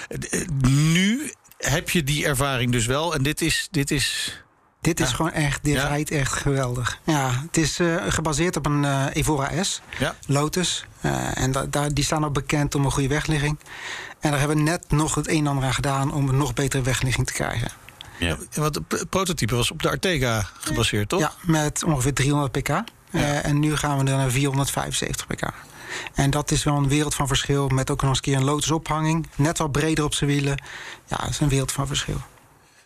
S4: Nu heb je die ervaring dus wel. En dit is... Dit is
S8: Dit is
S4: ja.
S8: gewoon echt, dit ja. rijdt echt geweldig. Ja, het is uh, gebaseerd op een uh, Evora S, ja. Lotus. Uh, en da- da- die staan ook bekend om een goede wegligging. En daar hebben we net nog het een en ander aan gedaan om een nog betere wegligging te krijgen.
S5: Ja.
S4: Want het prototype was op de Arteга gebaseerd, toch?
S8: Ja, met ongeveer driehonderd pk. Ja. Uh, en nu gaan we naar vierhonderdvijfenzeventig pk. En dat is wel een wereld van verschil. Met ook nog eens een keer een Lotus ophanging. Net wat breder op zijn wielen. Ja, dat is een wereld van verschil.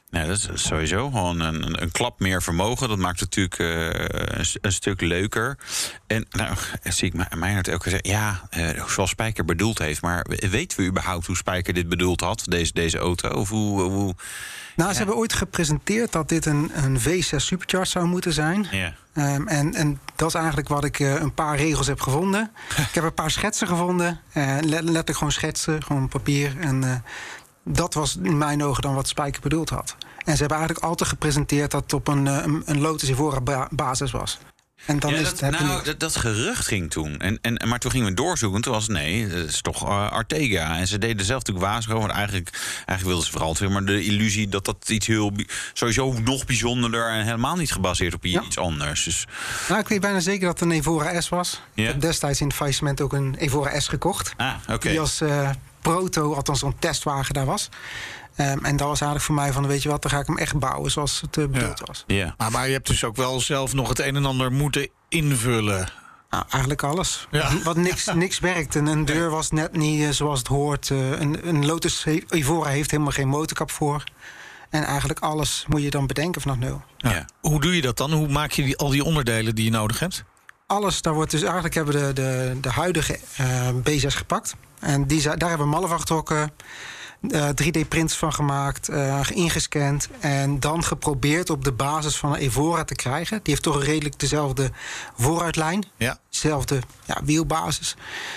S5: Ja, dat is sowieso gewoon een, een klap meer vermogen. Dat maakt het natuurlijk uh, een, een stuk leuker. En nou, zie ik Meijnerd ook zeggen... ja, uh, zoals Spijker bedoeld heeft. Maar weten we überhaupt hoe Spijker dit bedoeld had, deze, deze auto? Of hoe... hoe
S8: nou,
S5: ja.
S8: ze hebben ooit gepresenteerd dat dit een, een V zes Supercharged zou moeten zijn.
S5: Ja.
S8: Um, en, en dat is eigenlijk wat ik uh, een paar regels heb gevonden. Ik heb een paar schetsen gevonden. Uh, letterlijk gewoon schetsen, gewoon papier. En uh, dat was in mijn ogen dan wat Spijker bedoeld had. En ze hebben eigenlijk altijd gepresenteerd dat het op een, een, een Lotus Evora basis was. En dan
S5: ja,
S8: is
S5: dat,
S8: het,
S5: nou, dat, dat gerucht ging toen. En, en, maar toen gingen we doorzoeken. Toen was nee, dat is toch uh, Artega. En ze deden zelf natuurlijk waarschuwen. Want eigenlijk, eigenlijk wilden ze vooral zeg maar, de illusie dat dat iets heel... sowieso nog bijzonderder en helemaal niet gebaseerd op iets ja. anders. Dus...
S8: Nou, ik weet bijna zeker dat het een Evora S was. Ja? Ik heb destijds in het faillissement ook een Evora S gekocht.
S5: Ah, oké. Okay.
S8: Die als uh, proto, althans zo'n testwagen daar was. Um, en dat was eigenlijk voor mij van, weet je wat, dan ga ik hem echt bouwen zoals het uh, bedoeld
S4: ja.
S8: was.
S4: Ja. Maar, maar je hebt dus ook wel zelf nog het een en ander moeten invullen.
S8: Nou, eigenlijk alles.
S4: Ja.
S8: Wat niks, niks werkt. En een deur was net niet uh, zoals het hoort. Uh, een, een Lotus Evora heeft helemaal geen motorkap voor. En eigenlijk alles moet je dan bedenken vanaf nul.
S4: Ja. Ja. Hoe doe je dat dan? Hoe maak je die, al die onderdelen die je nodig hebt?
S8: Alles, daar wordt dus eigenlijk hebben we de, de, de huidige uh, B zes gepakt. En die, daar hebben we mallen van getrokken. Uh, drie D-prints van gemaakt, uh, ingescand... en dan geprobeerd op de basis van een Evora te krijgen. Die heeft toch redelijk dezelfde vooruitlijn.
S4: Ja.
S8: Dezelfde ja, wielbasis.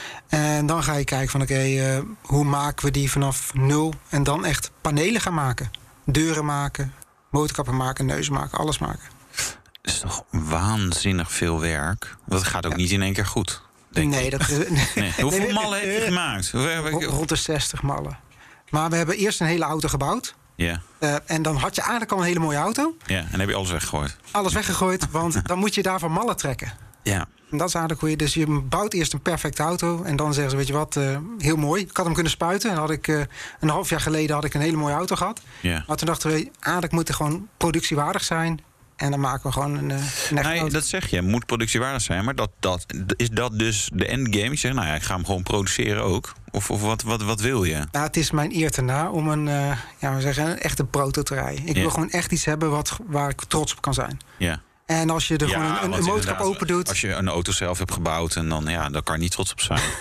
S8: En dan ga je kijken van oké, okay, uh, hoe maken we die vanaf nul... en dan echt panelen gaan maken. Deuren maken, motorkappen maken, neuzen maken, alles maken.
S5: Dat is toch waanzinnig veel werk? Dat gaat ook ja. niet in één keer goed, denk
S8: nee,
S5: ik.
S8: Dat is, nee.
S5: Nee. Hoeveel nee, mallen heb je gemaakt?
S8: Rond de zestig mallen. Maar we hebben eerst een hele auto gebouwd.
S5: Ja.
S8: Uh, en dan had je eigenlijk al een hele mooie auto.
S5: Ja, en dan heb je alles weggegooid.
S8: Alles weggegooid, want dan moet je daarvan mallen trekken.
S5: Ja.
S8: En dat is eigenlijk hoe je... Dus je bouwt eerst een perfecte auto. En dan zeggen ze, weet je wat, uh, heel mooi. Ik had hem kunnen spuiten. En had ik, uh, een half jaar geleden had ik een hele mooie auto gehad.
S5: Ja.
S8: Maar toen dachten we, eigenlijk moet het gewoon productiewaardig zijn. En dan maken we gewoon een, een echt
S5: nee, dat zeg je, moet productiewaardig zijn. Maar dat, dat, is dat dus de endgame? Je zegt, nou ja, ik ga hem gewoon produceren ook. Of, of wat, wat, wat wil je?
S8: Nou, het is mijn eer te na om een, uh, ja, we zeggen, een echte proto te rijden. Ik ja. wil gewoon echt iets hebben wat, waar ik trots op kan zijn.
S5: Ja.
S8: En als je er ja, gewoon een, een motorkap open doet...
S5: Als je een auto zelf hebt gebouwd, en dan, ja, dan kan je niet trots op zijn.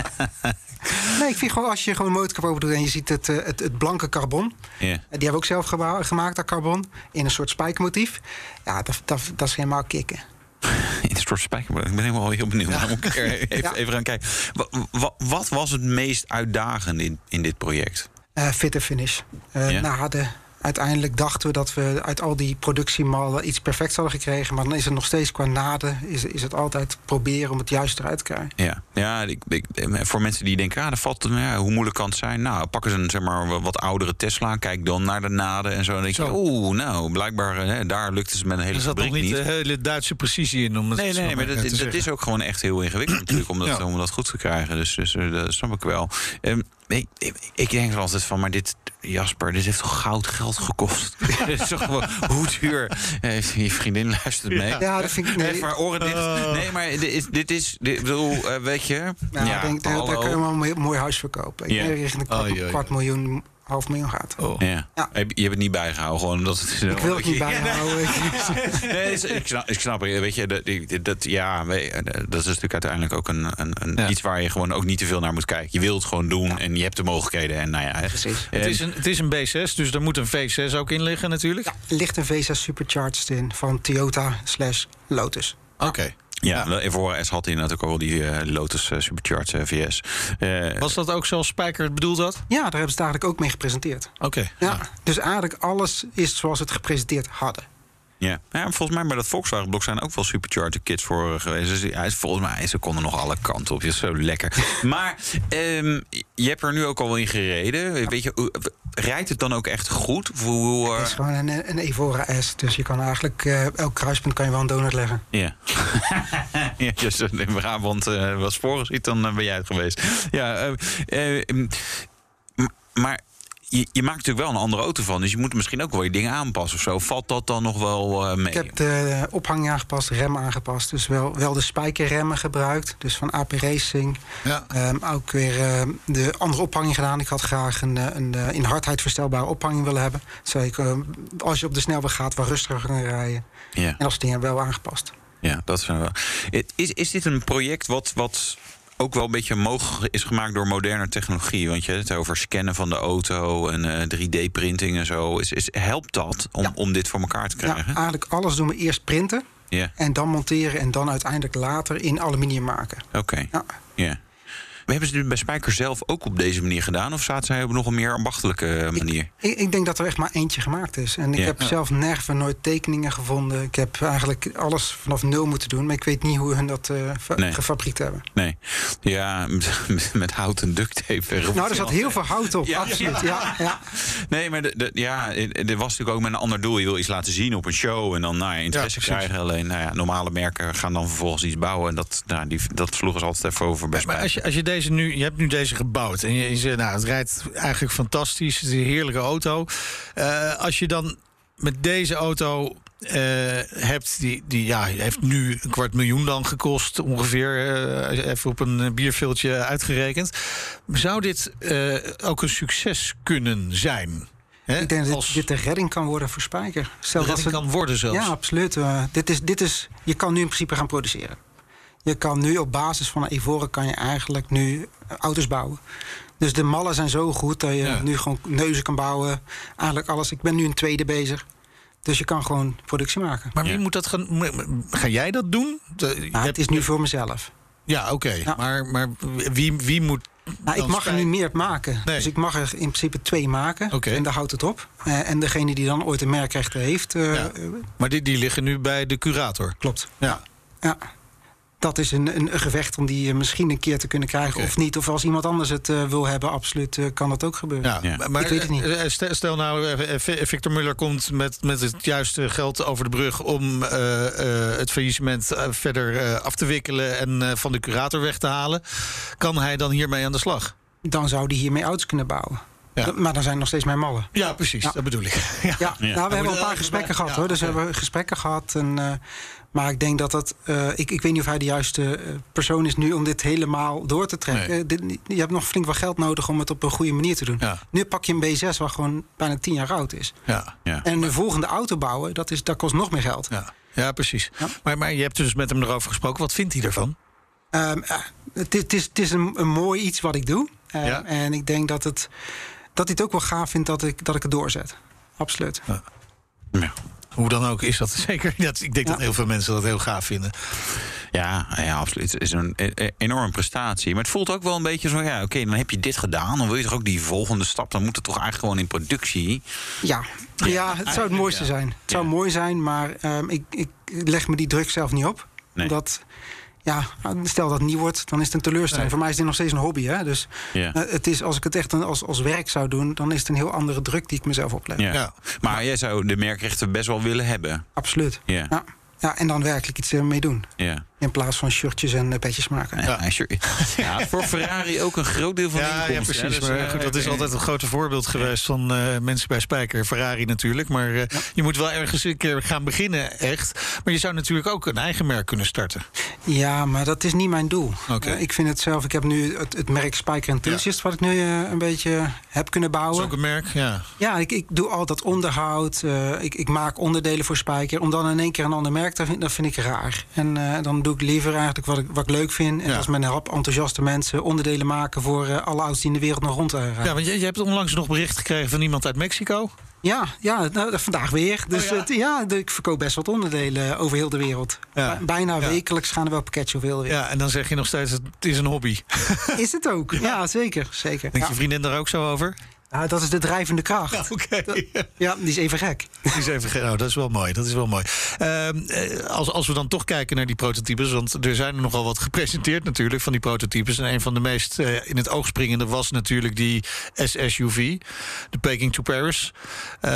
S8: Nee, ik vind gewoon als je gewoon een motorkap open doet... en je ziet het, het, het blanke carbon.
S5: Yeah. Die
S8: hebben we ook zelf gebouw, gemaakt, dat carbon. In een soort spijkermotief. Ja, dat, dat, dat is helemaal kicken.
S5: In een soort spijkermotief? Ik ben helemaal heel benieuwd. Ja. Moet ik er even, ja. even gaan kijken. Wat, wat, wat was het meest uitdagende in, in dit project?
S8: Uh, fit en finish. Uh, yeah. Na de... Uiteindelijk dachten we dat we uit al die productiemallen iets perfects hadden gekregen. Maar dan is het nog steeds qua naden, is, is het altijd proberen om het juist eruit te krijgen.
S5: Ja, ja ik, ik, voor mensen die denken, ah, dat valt, ja, hoe moeilijk kan het zijn? Nou, pak eens een zeg maar, wat oudere Tesla, kijk dan naar de naden en zo. En dan denk je, oeh, nou, blijkbaar, hè, daar lukt het met een hele fabriek niet. Er zat
S4: nog niet de hele Duitse precisie in. Om het
S5: nee, nee, maar dat, dat is ook gewoon echt heel ingewikkeld natuurlijk om dat, ja. om dat goed te krijgen. Dus, dus dat snap ik wel. Um, Ik, ik denk er altijd van, maar dit, Jasper, dit heeft toch goud geld gekost? Dit is toch gewoon, hoe duur? Je vriendin luistert mee.
S8: Ja, dat vind ik... Nee,
S5: Even maar oren dicht. Uh. Nee, maar dit is, dit is dit, bedoel, uh, weet je...
S8: Nou, ja, ik denk, daar, daar kun je wel een mooi huis verkopen. Yeah. Ik denk richting een kwart, oh, kwart miljoen... half miljoen gaat.
S5: Oh. Ja. Ja. Je hebt het niet bijgehouden, gewoon omdat het...
S8: Ik wil het niet bijhouden.
S5: Nee, ik snap, ik snap weet je, dat, dat, ja, dat is natuurlijk uiteindelijk ook een, een, een ja. iets waar je gewoon ook niet te veel naar moet kijken. Je wilt het gewoon doen ja. en je hebt de mogelijkheden. En nou ja,
S8: precies.
S4: Het is, een, het is een B zes, dus er moet een V zes ook in liggen natuurlijk.
S8: Ja, er ligt een V zes Supercharged in van Toyota slash Lotus.
S4: Oké. Okay.
S5: Ja, ja. Evora S had inderdaad ook al die uh, Lotus uh, Supercharged uh, V S.
S4: Uh, Was dat ook zoals Spijker het bedoeld had?
S8: Ja, daar hebben ze het eigenlijk ook mee gepresenteerd.
S4: Oké. Okay.
S8: Ja, ja. Dus eigenlijk alles is zoals het gepresenteerd hadden.
S5: Ja. ja, volgens mij bij dat Volkswagen-blok zijn ook wel supercharger kits voor geweest. Dus ja, volgens mij, ze konden nog alle kanten op. Je is zo lekker. Maar um, je hebt er nu ook al in gereden. Ja. Weet je, rijdt het dan ook echt goed? Hoe, uh...
S8: Het is gewoon een, een Evora S. Dus je kan eigenlijk, uh, elk kruispunt kan je wel een donut leggen.
S5: Ja. ja, dus in Brabant uh, wat sporen ziet, dan uh, ben jij het geweest. Ja, uh, uh, m- maar... je, je maakt natuurlijk wel een andere auto van. Dus je moet misschien ook wel je dingen aanpassen of zo. Valt dat dan nog wel uh, mee?
S8: Ik heb de ophanging aangepast, de rem aangepast. Dus wel, wel de spijkerremmen gebruikt. Dus van A P Racing. Ja. Um, ook weer uh, de andere ophanging gedaan. Ik had graag een, een, een in hardheid verstelbare ophanging willen hebben. Zodat ik, uh, als je op de snelweg gaat, wat rustiger gaan rijden. Ja. En als dingen wel aangepast. Ja,
S5: dat is wel. Is, is dit een project wat... wat ook wel een beetje mogelijk is gemaakt door moderne technologie? Want je hebt het over scannen van de auto en uh, drie D-printing en zo. Is, is, helpt dat om, ja. om dit voor elkaar te krijgen?
S8: Ja, eigenlijk alles doen we eerst printen.
S5: Yeah.
S8: En dan monteren en dan uiteindelijk later in aluminium maken.
S5: Oké, okay. ja. Yeah. We hebben ze dit bij Spijker zelf ook op deze manier gedaan? Of zaten zij op nog een meer ambachtelijke manier?
S8: Ik, ik, ik denk dat er echt maar eentje gemaakt is. En ik yeah. heb ja. zelf nergens nooit tekeningen gevonden. Ik heb eigenlijk alles vanaf nul moeten doen. Maar ik weet niet hoe hun dat uh, nee. gefabriekt hebben.
S5: Nee. Ja, met, met hout en duct tape.
S8: Nou, er zat heel veel hout op. Ja, absoluut. Ja. Ja, ja.
S5: Nee, maar de, de, ja, er was natuurlijk ook met een ander doel. Je wil iets laten zien op een show en dan nou ja, interesse ja, krijgen. Alleen nou ja, normale merken gaan dan vervolgens iets bouwen. En dat, nou, die, dat sloegen ze altijd even over bij Spijker.
S4: Maar als je, als je deze Nu, je hebt nu deze gebouwd en je, je zegt, nou, het rijdt eigenlijk fantastisch. Het is een heerlijke auto. Uh, als je dan met deze auto uh, hebt, die, die ja, heeft nu een kwart miljoen dan gekost, ongeveer, uh, even op een bierviltje uitgerekend. Zou dit uh, ook een succes kunnen zijn?
S8: He, ik denk dat als... dit de redding kan worden voor Spijker.
S4: Stel de redding dat het... kan worden zelfs?
S8: Ja, absoluut. Uh, dit is, dit is, je kan nu in principe gaan produceren. Je kan nu op basis van een Evora kan je eigenlijk nu auto's bouwen. Dus de mallen zijn zo goed dat je ja. nu gewoon neuzen kan bouwen. Eigenlijk alles. Ik ben nu een tweede bezig. Dus je kan gewoon productie maken.
S4: Maar wie ja. moet dat gaan? Ga jij dat doen?
S8: De, nou, het hebt... is nu voor mezelf.
S4: Ja, oké. Okay. Ja. Maar, maar wie, wie moet...
S8: Nou, ik mag spij... er niet meer maken. Nee. Dus ik mag er in principe twee maken. Okay. En daar houdt het op. Uh, en degene die dan ooit een merkrechten heeft... Uh,
S4: ja. Maar die, die liggen nu bij de curator?
S8: Klopt.
S4: Ja.
S8: Ja. Dat is een, een, een gevecht om die misschien een keer te kunnen krijgen okay. of niet. Of als iemand anders het uh, wil hebben, absoluut uh, kan dat ook gebeuren. Ja, ja.
S4: Maar
S8: ik weet het niet.
S4: Stel nou, Victor Muller komt met, met het juiste geld over de brug om uh, uh, het faillissement uh, verder uh, af te wikkelen en uh, van de curator weg te halen. Kan hij dan hiermee aan de slag?
S8: Dan zou hij hiermee auto's kunnen bouwen. Ja. Maar dan zijn nog steeds mijn mallen.
S4: Ja, precies. Ja. Dat bedoel ik. Ja,
S8: ja. ja. Nou, we hebben een paar gesprekken gehad, ja. hoor. Dus okay. we hebben gesprekken gehad. En, uh, maar ik denk dat dat... Uh, ik, ik weet niet of hij de juiste uh, persoon is nu om dit helemaal door te trekken. Nee. Uh, dit, je hebt nog flink wat geld nodig om het op een goede manier te doen. Ja. Nu pak je een B zes waar gewoon bijna tien jaar oud is. Ja. Ja. En een volgende auto bouwen, dat, is, dat kost nog meer geld.
S4: Ja, ja precies. Ja. Maar, maar je hebt dus met hem erover gesproken. Wat vindt hij ervan?
S8: Um, uh, het, het is, het is een, een mooi iets wat ik doe. Uh, ja. En ik denk dat het... dat hij het ook wel gaaf vindt dat ik, dat ik het doorzet. Absoluut. Ja.
S4: Ja. Hoe dan ook is dat zeker. Dat, ik denk ja. dat heel veel mensen dat heel gaaf vinden.
S5: Ja, ja, absoluut. Het is een enorme prestatie. Maar het voelt ook wel een beetje zo... ja, oké, okay, dan heb je dit gedaan. Dan wil je toch ook die volgende stap... dan moet het toch eigenlijk gewoon in productie.
S8: Ja, ja, ja het zou het mooiste ja. zijn. Het zou ja. mooi zijn, maar um, ik, ik leg me die druk zelf niet op. Nee. Dat... Ja, stel dat het niet wordt, dan is het een teleurstelling. Nee. Voor mij is dit nog steeds een hobby. Hè? Dus yeah. uh, het is, als ik het echt een, als, als werk zou doen... dan is het een heel andere druk die ik mezelf opleg.
S5: Yeah. Ja. Maar jij zou de merkrechten best wel willen hebben?
S8: Absoluut. Yeah. Ja. Ja, en dan werkelijk iets uh, mee doen. Yeah. In plaats van shirtjes en uh, petjes maken.
S5: Ja, ja. ja, voor Ferrari ook een groot deel van de
S4: ja,
S5: inkomsten.
S4: Ja, precies. Ja, dus, maar goed, dat is altijd een grote voorbeeld geweest van uh, mensen bij Spijker. Ferrari natuurlijk. Maar uh, ja. je moet wel ergens een keer gaan beginnen, echt. Maar je zou natuurlijk ook een eigen merk kunnen starten.
S8: Ja, maar dat is niet mijn doel. Okay. Uh, ik vind het zelf... Ik heb nu het, het merk Spijker Enthusiast... Ja. wat ik nu uh, een beetje heb kunnen bouwen.
S4: Dat is ook een merk, ja.
S8: Ja, ik, ik doe altijd onderhoud. Uh, ik, ik maak onderdelen voor Spijker. Om dan in één keer een ander merk te vinden, dat vind ik raar. En uh, dan doe ik liever eigenlijk wat ik, wat ik leuk vind. En ja. als met een rap enthousiaste mensen onderdelen maken... voor uh, alle auto's die in de wereld nog rond uh, rijden.
S4: Ja, want je, je hebt onlangs nog bericht gekregen van iemand uit Mexico.
S8: Ja, ja nou, vandaag weer. Dus oh, ja. Het, ja, ik verkoop best wat onderdelen over heel de wereld. Ja. Bijna ja. wekelijks gaan er wel pakketjes over heel de wereld.
S4: Ja, en dan zeg je nog steeds, het is een hobby.
S8: Is het ook? Ja, ja zeker. zeker.
S4: Denkt
S8: ja.
S4: je vriendin daar ook zo over?
S8: Nou, dat is de drijvende kracht.
S4: Ja, okay.
S8: ja, die is even gek.
S4: Die is even gek. Nou, dat is wel mooi. Dat is wel mooi. Uh, als, als we dan toch kijken naar die prototypes, want er zijn er nogal wat gepresenteerd natuurlijk van die prototypes. En een van de meest uh, in het oog springende was natuurlijk die S S U V, de Peking to Paris. Uh,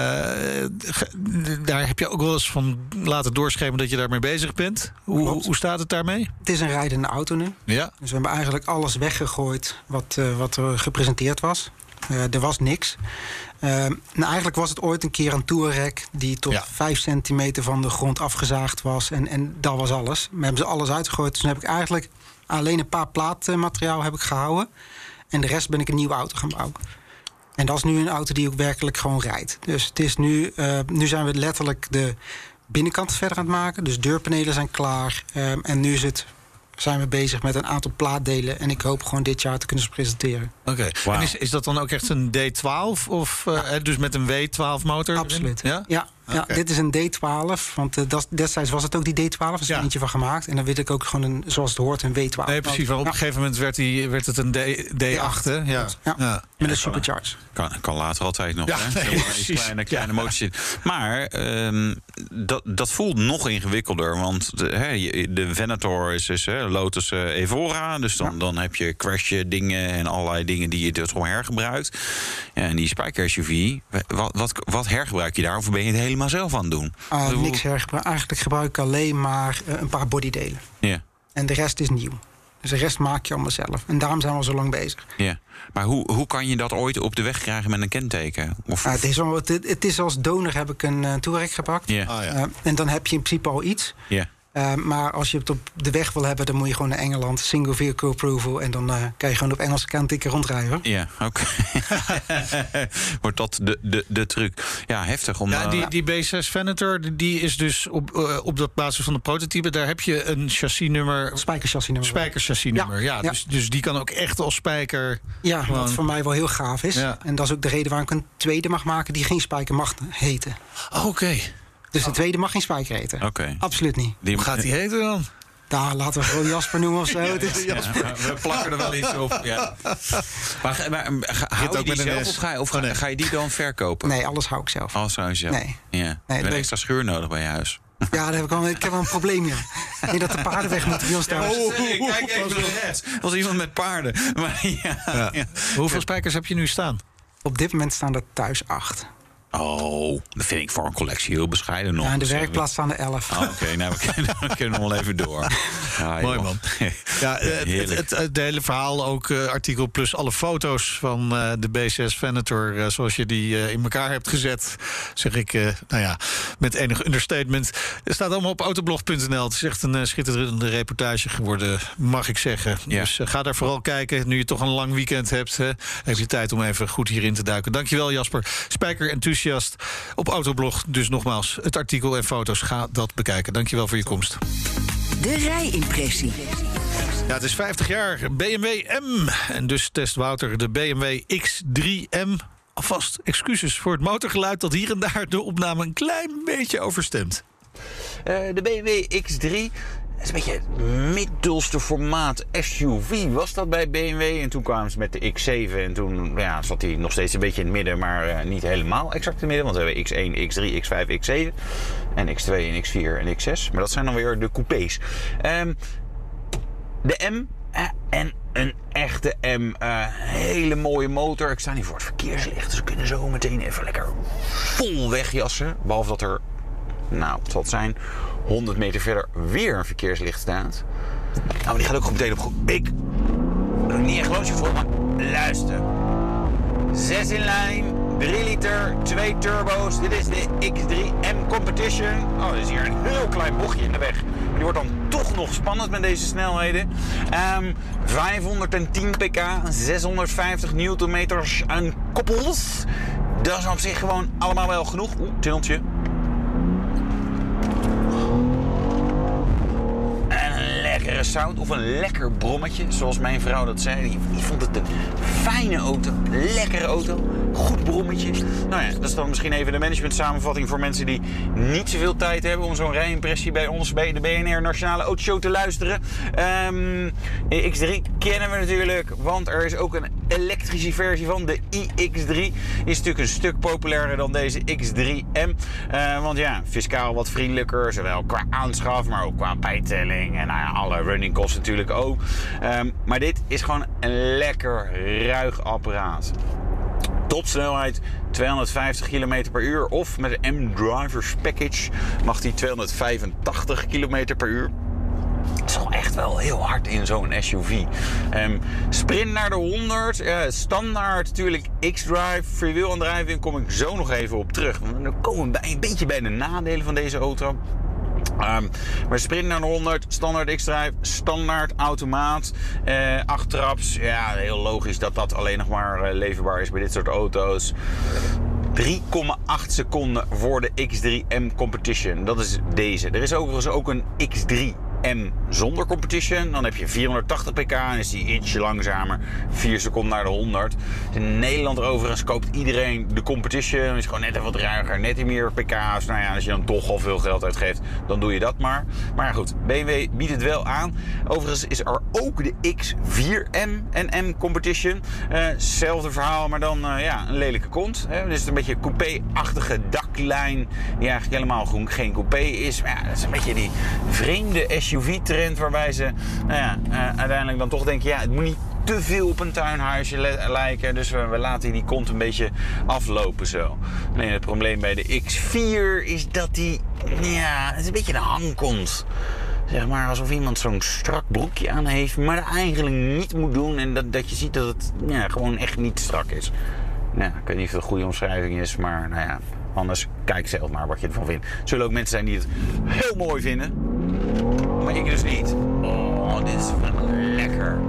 S4: daar heb je ook wel eens van laten doorschemen dat je daarmee bezig bent. Hoe, hoe staat het daarmee?
S8: Het is een rijdende auto nu.
S4: Ja.
S8: Dus we hebben eigenlijk alles weggegooid wat, uh, wat er gepresenteerd was. Uh, er was niks. Uh, nou, eigenlijk was het ooit een keer een Touareg die tot ja. vijf centimeter van de grond afgezaagd was. En, en dat was alles. We hebben ze alles uitgegooid. Dus toen heb ik eigenlijk alleen een paar plaatmateriaal heb ik gehouden. En de rest ben ik een nieuwe auto gaan bouwen. En dat is nu een auto die ook werkelijk gewoon rijdt. Dus het is nu, uh, nu zijn we letterlijk de binnenkant verder aan het maken. Dus deurpanelen zijn klaar. Uh, en nu is het, zijn we bezig met een aantal plaatdelen. En ik hoop gewoon dit jaar te kunnen presenteren.
S4: Oké. Okay. Wow. En is, is dat dan ook echt een D twaalf? Of uh, ja. dus met een W twaalf motor?
S8: Absoluut.
S4: Ja?
S8: Ja. Ja, okay. Dit is een D twaalf, want uh, destijds was het ook die D twaalf. Er is er ja. eentje van gemaakt. En dan weet ik ook gewoon, een, zoals het hoort, een W twaalf.
S4: Nee, precies. Maar op ja. een gegeven moment werd, die, werd het een D acht, hè? Ja. Ja.
S8: Ja. Ja. Met een supercharge.
S5: Kan, kan later altijd nog,
S4: ja,
S5: hè?
S4: Nee,
S5: een kleine, kleine ja. motortje. Maar um, dat, dat voelt nog ingewikkelder. Want de, hè, de Venator is dus hè, Lotus uh, Evora. Dus dan, ja. dan heb je crashje dingen en allerlei dingen die je dus gewoon hergebruikt. Ja, en die Spyker S U V, wat, wat, wat hergebruik je daar? Of ben je het helemaal zelf aan het doen?
S8: Uh, niks hergebruikt. Eigenlijk gebruik ik alleen maar uh, een paar bodydelen.
S5: Yeah.
S8: En de rest is nieuw. Dus de rest maak je allemaal zelf. En daarom zijn we al zo lang bezig.
S5: Ja. Yeah. Maar hoe, hoe kan je dat ooit op de weg krijgen met een kenteken? Of...
S8: Uh, het, is al, het, het is als donor heb ik een uh, Touareg gepakt.
S5: Yeah. Oh, ja.
S8: uh, en dan heb je in principe al iets.
S5: Yeah.
S8: Uh, maar als je het op de weg wil hebben, dan moet je gewoon naar Engeland. Single vehicle approval. En dan uh, kan je gewoon op Engelse kenteken rondrijden.
S5: Ja, oké. Okay. Wordt dat de, de, de truc. Ja, heftig. Om,
S4: ja, die, die B zes Venator, die is dus op, uh, op de basis van de prototype. Daar heb je een chassisnummer.
S8: Spijkerchassisnummer.
S4: Spijkerchassisnummer, ja. ja, ja. Dus, dus die kan ook echt als spijker.
S8: Ja,
S4: gewoon...
S8: wat voor mij wel heel gaaf is. Ja. En dat is ook de reden waarom ik een tweede mag maken die geen spijker mag heten.
S4: Oké. Okay.
S8: Dus de tweede mag geen spijker heten.
S5: Oké. Okay.
S8: Absoluut niet.
S4: Die... Hoe gaat die heten dan?
S8: Daar laten we gewoon Jasper noemen of zo.
S5: Ja, ja, we plakken er wel iets op. Ja. Maar, maar hou je die zelf of, ga je, of oh, nee. ga je die dan verkopen?
S8: Nee, alles hou ik zelf.
S5: Alles hou je zelf?
S8: Nee.
S5: Ja.
S8: Nee,
S5: je hebt een extra schuur nodig bij je huis.
S8: Ja, daar heb ik, wel, ik heb wel een probleem, ja. Niet dat de paarden weg moeten bij ons thuis.
S5: Ja, oh, kijk even naar rechts. Was iemand met paarden. Maar, ja,
S4: ja. Ja. Hoeveel spijkers heb je nu staan?
S8: Op dit moment staan er thuis acht.
S5: Oh, dat vind ik voor een collectie heel bescheiden nog.
S8: Ja, in de werkplaats staan er elf.
S5: Oh, Oké, okay. Nou, we kunnen, we kunnen nog wel even door.
S4: Ah, Mooi man. Ja, het, het, het hele verhaal, ook uh, artikel plus alle foto's van uh, de B zes Venator, uh, zoals je die uh, in elkaar hebt gezet, zeg ik, uh, nou ja, met enig understatement. Het staat allemaal op autoblog punt n l. Het is echt een uh, schitterende reportage geworden, mag ik zeggen. Ja. Dus uh, ga daar vooral kijken. Nu je toch een lang weekend hebt, hè, heb je tijd om even goed hierin te duiken. Dankjewel, Jasper. Spijker Enthusiast op Autoblog. Dus nogmaals, het artikel en foto's, ga dat bekijken. Dankjewel voor je komst.
S3: De rijimpressie.
S4: Ja, het is vijftig jaar B M W M. En dus test Wouter de B M W X drie M. Alvast excuses voor het motorgeluid dat hier en daar de opname een klein beetje overstemt.
S5: Uh, de B M W X drie... Dat is een beetje het middelste formaat S U V was dat bij B M W. En toen kwamen ze met de X zeven. En toen ja, zat hij nog steeds een beetje in het midden. Maar uh, niet helemaal exact in het midden. Want we hebben X één, X drie, X vijf, X zeven. En X twee en X vier en X zes. Maar dat zijn dan weer de coupés. Um, de M... Uh, en een echte M. Uh, hele mooie motor. Ik sta niet voor het verkeerslicht. Dus we kunnen zo meteen even lekker vol wegjassen. Behalve dat er... Nou, het zal het zijn... honderd meter verder weer een verkeerslicht staat. Nou, maar die gaat ook gewoon meteen op goed. Ik ben er niet echt loodje voor, maar luister. Zes in lijn, drie liter, twee turbo's. Dit is de X drie M Competition. Oh, er is hier een heel klein bochtje in de weg. Maar die wordt dan toch nog spannend met deze snelheden. Um, vijfhonderdtien pk, zeshonderdvijftig newtonmeters aan koppels. Dat is op zich gewoon allemaal wel genoeg. Oeh, tunneltje. Lekkere sound of een lekker brommetje, zoals mijn vrouw dat zei. Die, die vond het een fijne auto, lekkere auto, goed brommetje. Nou ja, dat is dan misschien even de management samenvatting voor mensen die niet zoveel tijd hebben om zo'n rijimpressie bij ons bij de B N R Nationale Autoshow te luisteren. Um, de X drie kennen we natuurlijk, want er is ook een elektrische versie van. De i X drie is natuurlijk een stuk populairder dan deze X drie M. Uh, want ja, fiscaal wat vriendelijker, zowel qua aanschaf, maar ook qua bijtelling en nou ja, alle running costs natuurlijk ook. Um, maar dit is gewoon een lekker ruig apparaat. Topsnelheid tweehonderdvijftig kilometer per uur. Of met de M-Drivers Package mag die tweehonderdvijfentachtig kilometer per uur. Het is wel echt wel heel hard in zo'n S U V. Um, sprint naar de honderd. Uh, standaard natuurlijk X-Drive. Freewheel aandrijving kom ik zo nog even op terug. Dan komen we bij, een beetje bij de nadelen van deze auto. Um, maar sprint naar de honderd, standaard X-Drive, standaard automaat, uh, acht traps. Ja, heel logisch dat dat alleen nog maar uh, leverbaar is bij dit soort auto's. drie komma acht seconden voor de X drie M Competition. Dat is deze. Er is overigens ook een X drie M zonder competition. Dan heb je vierhonderdtachtig pk en is die ietsje langzamer. vier seconden naar de honderd. In Nederland overigens koopt iedereen de competition. Is gewoon net even wat ruiger, net meer pk's. Nou ja, als je dan toch al veel geld uitgeeft, dan doe je dat maar. Maar goed, B M W biedt het wel aan. Overigens is er ook de X vier M en M Competition. Uh, hetzelfde verhaal, maar dan uh, ja, een lelijke kont. Hè. Dus een beetje coupé-achtige daklijn. Die eigenlijk helemaal geen coupé is. Maar ja, dat is een beetje die vreemde S U V-trend waarbij ze nou ja, uh, uiteindelijk dan toch denken... ja, het moet niet te veel op een tuinhuisje le- lijken. Dus we, we laten die kont een beetje aflopen zo. Alleen het probleem bij de X vier is dat die... ja, het is een beetje een hangkont. Zeg maar alsof iemand zo'n strak broekje aan heeft... maar dat eigenlijk niet moet doen. En dat, dat je ziet dat het ja, gewoon echt niet strak is. Nou, ik weet niet of het een goede omschrijving is, maar nou ja... anders kijk zelf maar wat je ervan vindt. Er zullen ook mensen zijn die het heel mooi vinden. Maar ik dus niet. Oh, dit is wel lekker.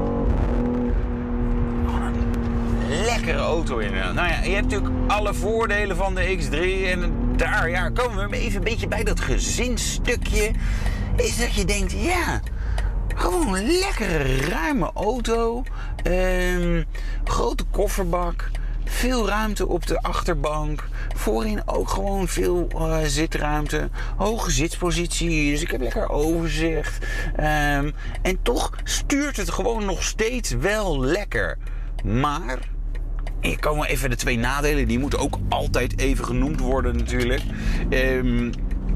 S5: Oh, een lekkere auto in. Nou ja, je hebt natuurlijk alle voordelen van de X drie. En daar ja, komen we even een beetje bij dat gezinsstukje. Is dat je denkt, ja... gewoon een lekkere, ruime auto. Um, grote kofferbak. Veel ruimte op de achterbank. Voorin ook gewoon veel uh, zitruimte. Hoge zitspositie. Dus ik heb lekker overzicht. Um, en toch stuurt het gewoon nog steeds wel lekker. Maar... hier komen even de twee nadelen. Die moeten ook altijd even genoemd worden natuurlijk. Um,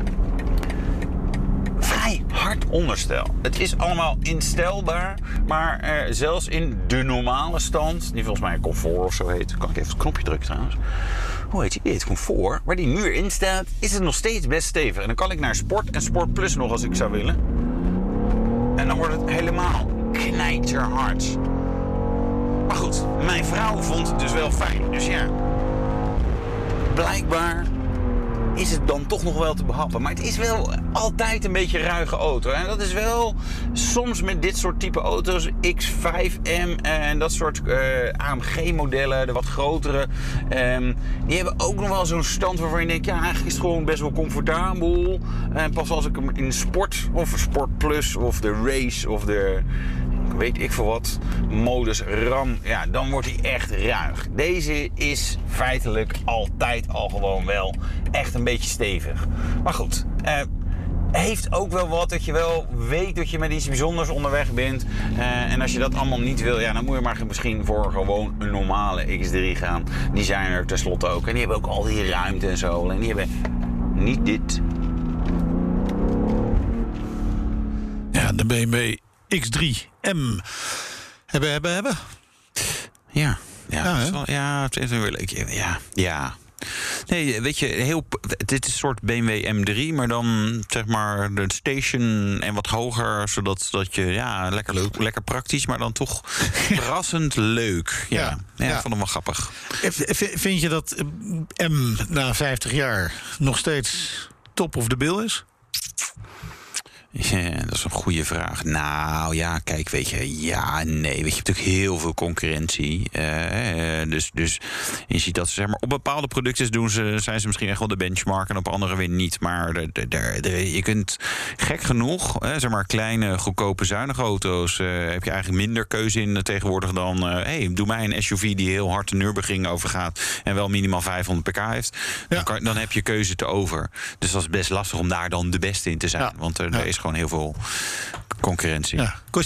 S5: vrij hard onderstel. Het is allemaal instelbaar, maar uh, zelfs in de normale stand, die volgens mij comfort of zo heet, kan ik even het knopje drukken trouwens. Hoe heet die? Die heet comfort. Waar die nu in staat, is het nog steeds best stevig. En dan kan ik naar Sport en Sport Plus nog als ik zou willen. En dan wordt het helemaal knijterhard. Maar goed, mijn vrouw vond het dus wel fijn. Dus ja, blijkbaar is het dan toch nog wel te behappen. Maar het is wel altijd een beetje een ruige auto. En dat is wel soms met dit soort type auto's, X vijf M en dat soort uh, A M G-modellen, de wat grotere. Um, die hebben ook nog wel zo'n stand waarvan je denkt, ja, eigenlijk is het gewoon best wel comfortabel. En pas als ik hem in Sport of Sport Plus of de Race of de... weet ik veel wat, modus RAM, ja, dan wordt hij echt ruig. Deze is feitelijk altijd al gewoon wel echt een beetje stevig. Maar goed, eh, heeft ook wel wat dat je wel weet dat je met iets bijzonders onderweg bent. Uh, en als je dat allemaal niet wil, ja, dan moet je maar misschien voor gewoon een normale X drie gaan. Die zijn er tenslotte ook. En die hebben ook al die ruimte en zo. En die hebben niet dit.
S4: Ja, de B M W X drie M. Hebben, hebben, hebben.
S5: Ja, ja,
S4: ja,
S5: het is wel, ja, het is weer leuk. Ja, ja. Nee, weet je, heel, dit is een soort B M W M drie, maar dan zeg maar de station en wat hoger, zodat dat je, ja, lekker, leuk. lekker praktisch, maar dan toch verrassend leuk. Ja, ja, ja, ja. Ik vond hem wel grappig.
S4: Vind je dat M na vijftig jaar nog steeds top of the bill is?
S5: Ja, dat is een goede vraag. Nou ja, kijk, weet je, ja, nee. Weet je, je hebt natuurlijk heel veel concurrentie. Uh, dus, dus je ziet dat ze, zeg maar, op bepaalde producten doen ze, zijn ze misschien echt wel de benchmark en op andere weer niet. Maar de, de, de, de, je kunt gek genoeg, hè, zeg maar, kleine, goedkope, zuinige auto's, uh, heb je eigenlijk minder keuze in tegenwoordig dan, uh, hey, doe mij een S U V die heel hard de Nürburgring overgaat en wel minimaal vijfhonderd pk heeft. Ja. Dan, kan, dan heb je keuze te over. Dus dat is best lastig om daar dan de beste in te zijn. Ja. Want er, er is gewoon heel veel concurrentie.
S4: Ja. Kost het?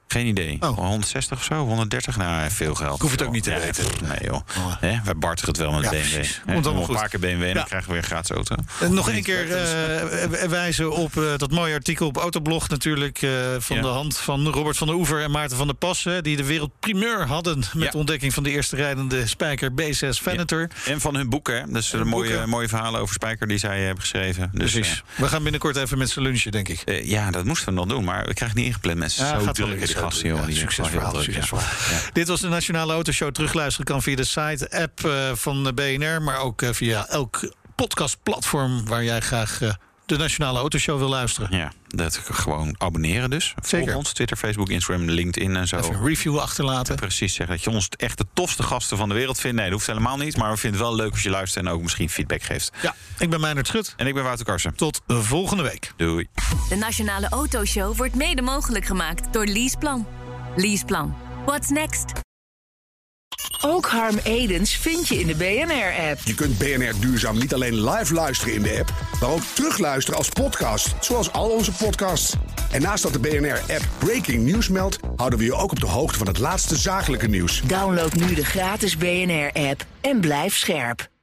S5: Geen idee.
S4: Oh.
S5: honderdzestig of zo? honderddertig? Nou, veel geld.
S4: Ik hoef het ook niet te
S5: nee,
S4: weten.
S5: Nee, joh.
S4: Oh.
S5: Hè, wij barteren het wel met
S4: Ja,
S5: B M W.
S4: precies.
S5: Hè,
S4: Komt allemaal
S5: nog een paar
S4: goed.
S5: keer B M W en
S4: Ja.
S5: dan krijgen we weer een gratis auto.
S4: En nog
S5: Niet
S4: één keer
S5: werkt,
S4: uh, wijzen op uh, dat mooie artikel op Autoblog natuurlijk... Uh, van
S5: Ja.
S4: de hand van Robert van der Oever en Maarten van der Pas... Hè, die de wereldprimeur hadden met
S5: Ja.
S4: de ontdekking van de eerste rijdende Spyker B zes Venator.
S5: Ja. En van hun boeken. Hè. Dat is een mooie,
S4: boeken.
S5: mooie verhalen over Spyker die zij hebben geschreven. Dus,
S4: Precies.
S5: uh,
S4: We gaan binnenkort even met z'n lunchen, denk ik.
S5: uh, ja, dat moesten we nog doen. Maar we krijgen niet ingepland, mensen.
S4: Ja,
S5: zo
S4: gaat wel
S5: druk,
S4: lukken,
S5: die
S4: zo
S5: gasten,
S4: druk.
S5: joh.
S4: Ja,
S5: Die
S4: succesverhaal,
S5: heel druk, ja.
S4: succesverhaal.
S5: Ja.
S4: Dit was de Nationale Autoshow. Terugluisteren kan via de site, app uh, van B N R... maar ook uh, via elk podcastplatform waar jij graag uh, de Nationale Autoshow wil luisteren.
S5: Ja, dat gewoon abonneren dus. Volg
S4: Zeker.
S5: ons, Twitter, Facebook, Instagram, LinkedIn en zo.
S4: Even een review achterlaten.
S5: Ja, precies, zeggen dat je ons echt de tofste gasten van de wereld vindt. Nee, dat hoeft helemaal niet. Maar we vinden het wel leuk als je luistert en ook misschien feedback geeft.
S4: Ja, ik ben Meijnerd Schut.
S5: En ik ben Wouter Karsen.
S4: Tot volgende week.
S5: Doei.
S2: De Nationale Autoshow wordt mede mogelijk gemaakt door Leaseplan. Leaseplan. What's next?
S3: Ook Harm Edens vind je in de B N R-app.
S9: Je kunt B N R Duurzaam niet alleen live luisteren in de app, maar ook terugluisteren als podcast, zoals al onze podcasts. En naast dat de B N R-app Breaking News meldt, houden we je ook op de hoogte van het laatste zakelijke nieuws.
S3: Download nu de gratis B N R-app en blijf scherp.